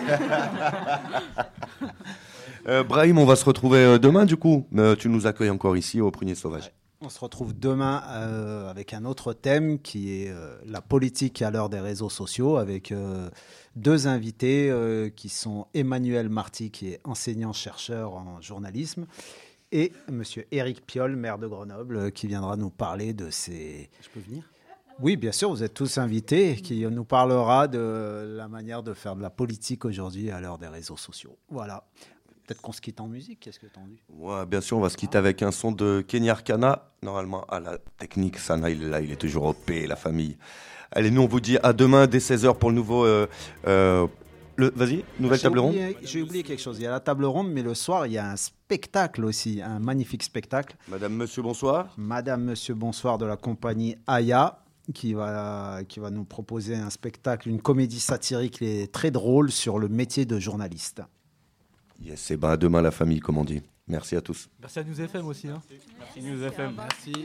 Brahim, on va se retrouver demain du coup. Tu nous accueilles encore ici au Prunier Sauvage.
On se retrouve demain avec un autre thème qui est la politique à l'heure des réseaux sociaux avec 2 invités qui sont Emmanuel Marty qui est enseignant-chercheur en journalisme et monsieur Éric Piolle, maire de Grenoble, qui viendra nous parler de ces...
Je peux venir ?
Oui, bien sûr, vous êtes tous invités, qui nous parlera de la manière de faire de la politique aujourd'hui à l'heure des réseaux sociaux. Voilà. Peut-être qu'on se quitte en musique, qu'est-ce que t'en dis ?
Ouais, bien sûr, on va se quitter avec un son de Kenny Arcana. Normalement, à la technique, Sana, il est là, il est toujours OP, la famille. Allez, nous, on vous dit à demain dès 16h pour le nouveau Vas-y, nouvelle table ronde.
J'ai oublié quelque chose. Il y a la table ronde, mais le soir, il y a un spectacle aussi, un magnifique spectacle.
Madame, monsieur, bonsoir.
Madame, monsieur, bonsoir de la compagnie Aya, qui va nous proposer un spectacle, une comédie satirique et très drôle sur le métier de journaliste.
Yes, et ben à demain la famille, comme on dit. Merci à tous.
Merci à News FM aussi. Hein.
Merci News FM.
Merci.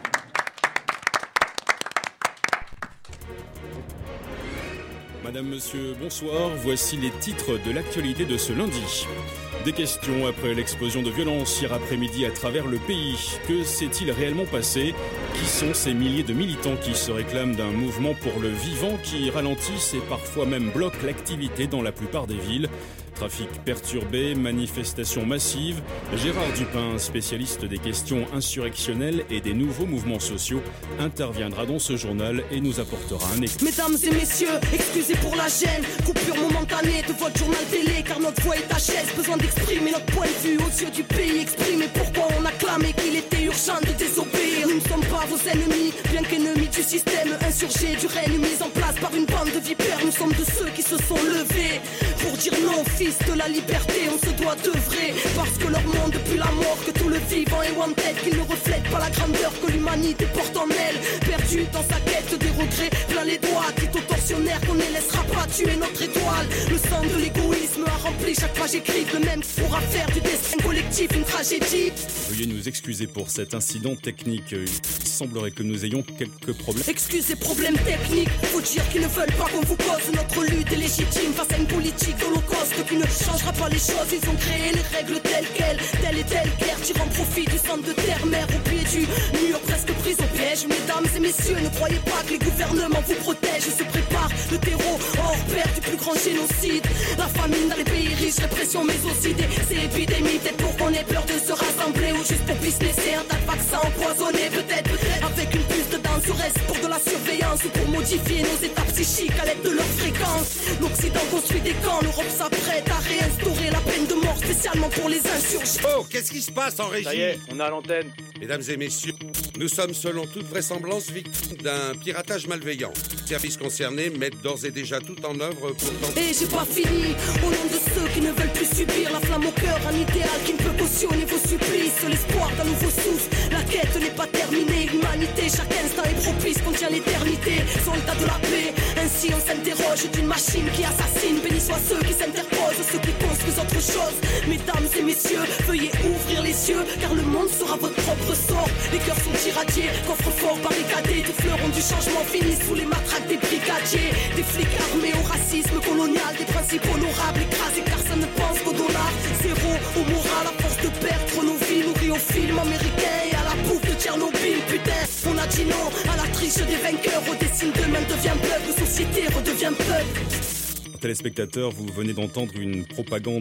Madame, monsieur, bonsoir. Voici les titres de l'actualité de ce lundi. Des questions après l'explosion de violence hier après-midi à travers le pays. Que s'est-il réellement passé ? Qui sont ces milliers de militants qui se réclament d'un mouvement pour le vivant qui ralentissent et parfois même bloquent l'activité dans la plupart des villes ? Trafic perturbé, manifestations massives. Gérard Dupin, spécialiste des questions insurrectionnelles et des nouveaux mouvements sociaux, interviendra dans ce journal et nous apportera un éclairage.
Mesdames et messieurs, excusez pour la gêne, coupure momentanée de votre journal télé, car notre voix est HS, besoin d'exprimer notre point de vue aux yeux du pays, exprimer pourquoi on a clamé qu'il était urgent de désobéir. Nous ne sommes pas vos ennemis, bien qu'ennemis du système insurgé, du règne mis en place par une bande de vipères. Nous sommes de ceux qui se sont levés pour dire non, fils de la liberté, on se doit d'œuvrer, parce que leur monde depuis la mort, que tout le vivant est wanted, qu'ils ne reflètent pas la grandeur que l'humanité porte en elle, perdu dans sa quête des regrets, plein les doigts, dit aux tortionnaires qu'on ne laissera pas tuer notre étoile. Le sang de l'égoïsme a rempli chaque page écrite, le même pourra faire du destin collectif une tragédie.
Veuillez nous excuser pour cet incident technique. Il semblerait que nous ayons quelques problèmes.
Excusez, problèmes techniques. Faut dire qu'ils ne veulent pas qu'on vous cause. Notre lutte est légitime face à une politique d'holocauste qui ne changera pas les choses. Ils ont créé les règles telles quelles. Telle et telle guerre tirant profit du sang de terre-mère au pied du mur, presque prise au piège. Mesdames et messieurs, ne croyez pas que les gouvernements vous protègent. Se prépare le terreau hors pair du plus grand génocide. La famine dans les pays riches, répression mais aussi ces épidémies. Peut-être pour qu'on ait peur de se rassembler ou juste pour businesser un tas de vaccins empoisonnés. Peut-être avec une puce dedans sur reste pour de la surveillance ou pour modifier nos états psychiques à l'aide de leur fréquence. L'Occident construit des camps, l'Europe s'apprête à réinstaurer la peine de mort spécialement pour les insurgés.
Oh, qu'est-ce qui se passe en régie ?
Ça y est, on est à l'antenne.
Mesdames et messieurs, nous sommes selon toute vraisemblance victimes d'un piratage malveillant. Services concernés mettent d'ores et déjà tout en œuvre pour tenter...
Et j'ai pas fini, au nom de ceux qui ne veulent plus subir la flamme au cœur, un idéal qui ne peut cautionner vos supplices, l'espoir d'un nouveau souffle, la quête n'est pas terminée, l'humanité chaque instant est propice, contient l'éternité, soldats de la paix, ainsi on s'interroge d'une machine qui assassine, bénis soient ceux qui s'interposent, ceux qui construisent autre chose, mesdames et messieurs, veuillez ouvrir les yeux, car le monde sera votre propre sort, les cœurs sont irradiés, coffres forts barricadés, des fleurons du changement finissent sous les matraques des brigadiers, des flics armés au racisme colonial, des principes honorables écrasés car ça ne pense qu'au dollar, zéro au moral à force de perdre nos vies, nourris aux films américains et à la bouffe de Tchernobyl, putain, on a dit non à la triche des vainqueurs, au dessin d'eux-mêmes devient peuple, société redevient peuple.
Téléspectateurs, vous venez d'entendre une propagande